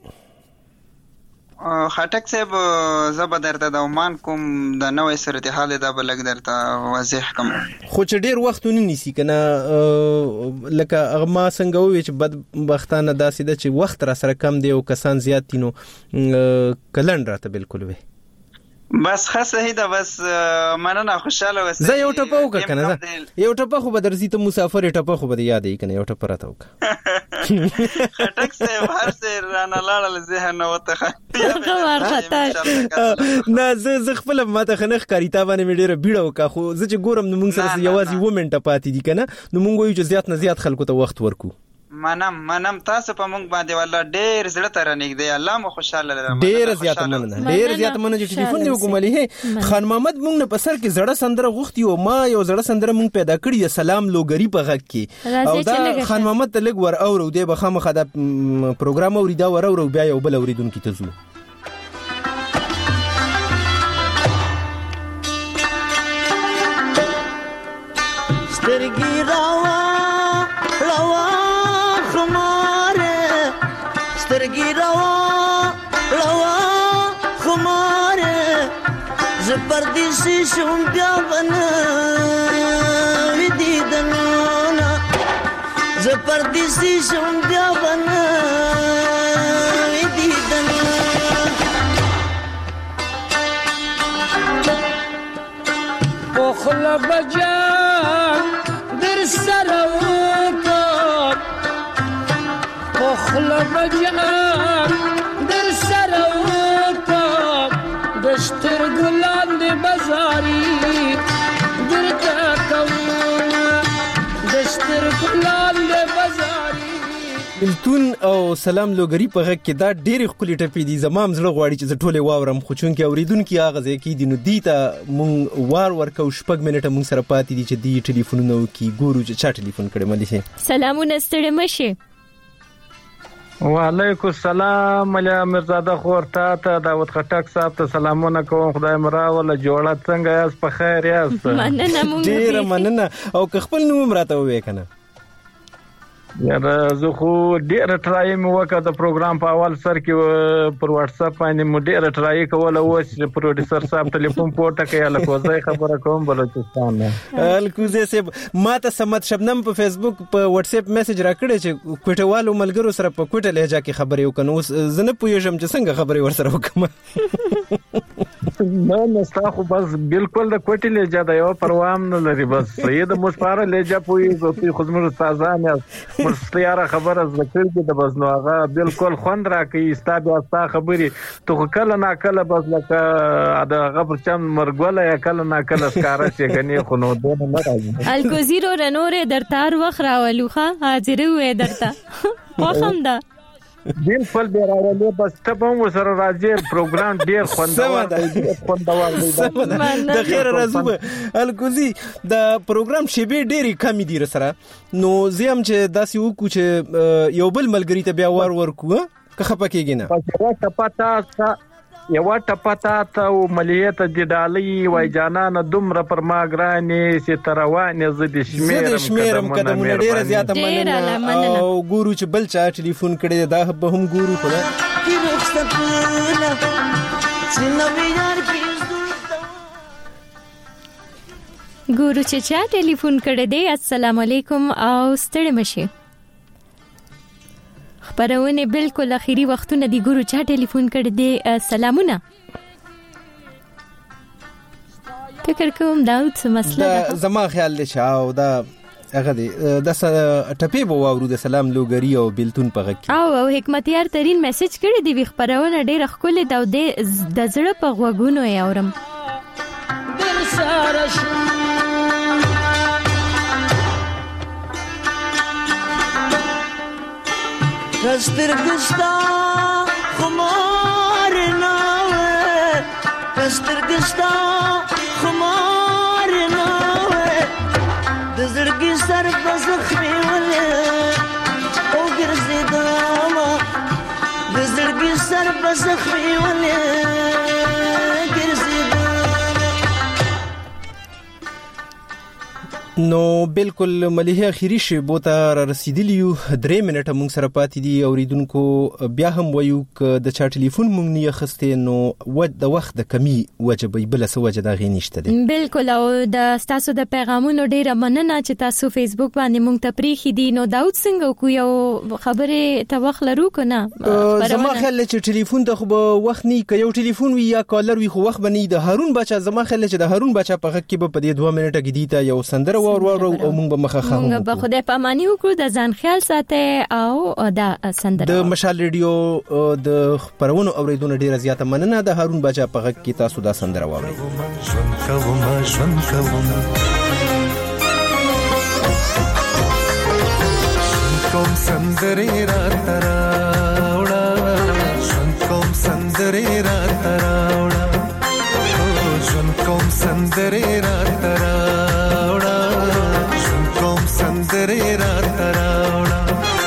خټک صاحب زبر درته د عمان کوم د نوې صورتحال د بلګ درته واضح کوم خو چې ډیر وخت ونیسي کنه لکه اغما څنګه وي چې بد بختانه داسې د چې وخت را سره کم دی او کسان زیات دي نو کلند راته بالکل وي بس خاصه ده بس مننه خوشاله وسه زه یو ټپه وکړه کنه یو ټپه خو بدرځي ته مسافر ټپه خو بده یادې کنه یو ټپه راته وکړه خټک صاحب هر څه رانه لاړل ذهن نو ته نه زه زه خپل ماته خنخ کاری تا باندې مې ډیره بیړه وکړه خو زه چې ګورم نو موږ سره یوازې و منټه پاتې دي کنه نو موږ وایو چې زیات نه زیات خلکو ته وخت ورکو منم منم تاسو په موږ باندې والله ډېر زړه ته رانګدې الله مو خوشاله لرم ډېر زیات مننه ډېر زیات مننه چې ټلیفون دی وکوملی هي خان محمد موږ نه پسر کې زړه سندره غوښتي او ما یو زړه سندره موږ پیدا کړی سلام لوګری په غږ کې او دا خان محمد ته لګ ور اورو دی به خامخا دا پروګرام اوریدا ور اورو بیا یو بل اوریدونکو ته زو سترګي راوا راوا خماره سترګي راوا راوا خماره زپردیسی شوم بیا ونه ویدیدنونا زپردیسی شوم بیا ونه ویدیدنونا پخلا بجا سروکا پخلا بجان در سروکا دشتر گلان دی بزاری گرتا کونا دشتر گلان دی بزاری بلتون او سلام لوګری په غږ کې دا ډېر خولي ټپې دي زمام زړه غواړي چې ټوله واورم خو چون کې اوریدونکو هغه ځکه دي نو دی ته مونږ وار ورکو شپږ منټه مونږ سره پاتې دي چې دی ټلیفونونه کوي ګورو چې چا ټلیفون کړي ملي سلامونه ستړي مشه وعلیکم السلام ملیا مرزاده خورتا ته داوود خټک صاحب ته سلامونه کوم خدای مرا ولا جوړه څنګه یاس په خیر یاس مننه مونږ ډېر مننه او که خپل نوم راته وې کنه یاره زه خو ډېر ټرای مې وکړ د پروګرام په اول سر کې پر واتس اپ باندې مو ډېر ټرای کوله اوس پروډوسر صاحب ټلیفون پورته کوي لکه زه خبره کوم بلوچستان نه الکوزه صاحب ما ته سمت شبنم په فیسبوک په واتس اپ میسج راکړی چې کوټوالو ملګرو سره په کوټه لهجه کې خبرې وکړو زه نه پوهیږم چې څنګه خبرې ورسره وکم نه نستا خو بس بالکل د کوټی لهجه دا یو پروام نه لري بس سید مشپاره لهجه پوي په خدمت استادان مستیاره خبره ذکر دي د بس نو هغه بالکل خوند راکې استاد واسطه خبري تو کله نا کله بس لکه دا غبر چم مرګوله یا کله نا کله سکاره شي غني خو نو دونه نه راځي الکوزیرو رنور درتار وخرا ولوخه حاضر وې درته خوښم ده بالکل به راولې بس ته به سره راځي پروګرام ډیر خوندور دی خوندور دی د خیر راځو الکوزي د پروګرام شیبه ډېری کمی دي سره نو زم چې داسې وکړو چې یو بل ملګری ته بیا ور ورکو که خپه کېږي نه پتا یو ټپتا ته ملیت د ډالۍ وای جانان دومره پر ما ګرانې سي تروانه زد شمیرم شمیرم قدمونه ډیره زیاته مننه او ګورو چې بل چا ټلیفون کړي دا به هم ګورو خو ګورو چې چا ټلیفون کړي دی السلام علیکم او ستړي مشه خبرونه بالکل اخیری وختونه دی ګورو چا ټلیفون کړی دی سلامونه فکر کوم دا څه مسله ده زما خیال دی او دا هغه دی د ټپی بو ورو د سلام لوګری او بلتون په غکی او او حکمتیار ترين میسج کړی دی خبرونه ډیره خپل دا د زړه په غوګونو یې اورم دل سره کستر گستا خمار ناوے کستر گستا خمار ناوے دزرگی سر بزخمی ولے او گرزی داما دزرگی سر بزخمی ولے گرزی نو بالکل مليحه اخیری شی بوته را رسیدلیو درې منټه مونږ سره پاتې دي اوریدونکو بیا هم وایو ک د چا ټلیفون مونږ نه خسته نو و د وخت د کمی وجبې بل څه وجه دا غي نشته دي بالکل او د تاسو د پیغامونو ډیره مننه چې تاسو فیسبوک باندې مونږ ته پریخي دي نو داود څنګه کو یو خبره ته وخت لرو کنه زما خیال چې ټلیفون ته خو وخت نه ک یو ټلیفون وی یا کالر وی خو وخت بنې د هارون بچا زما خیال چې د هارون بچا په حق کې په دې دوه منټه کې دی ته یو سندره ور ور او موږ به مخه خاو موږ به خدای په امانی وکړو د ځان خیال ساته او دا سندره د مشال ریډیو د خبرونو اوریدونه ډیره زیاته مننه د هارون بچا په غږ کې تاسو دا سندره واورئ ژوند کوم ژوند کوم کوم سندره را تراوړه ژوند کوم سندره را تراوړه ژوند کوم سندره را تراوړه سندره را تراوړه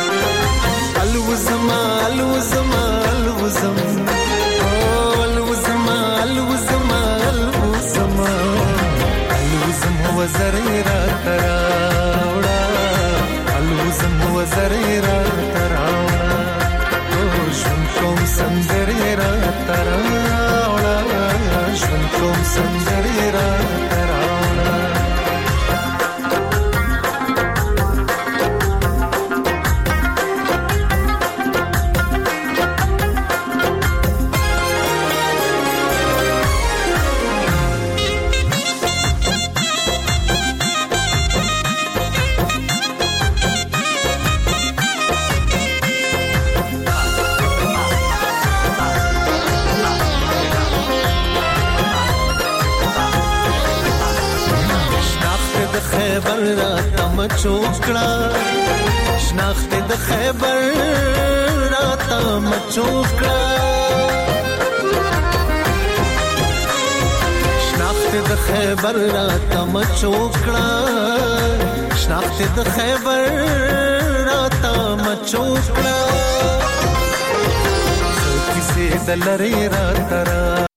الوزما الوزما الوزم او الوزما الوزما الوزما الوزم وزره را تراوړه الوزم وزره را تراوړه او ژوند کوم سندره را تراوړه ژوند کوم سندره را خیبر را تم چوکړه شناخت د خیبر را تم چوکړه شناخت د خیبر را تم چوکړه شناخت د خیبر را تم چوکړه کیسه دلری را تر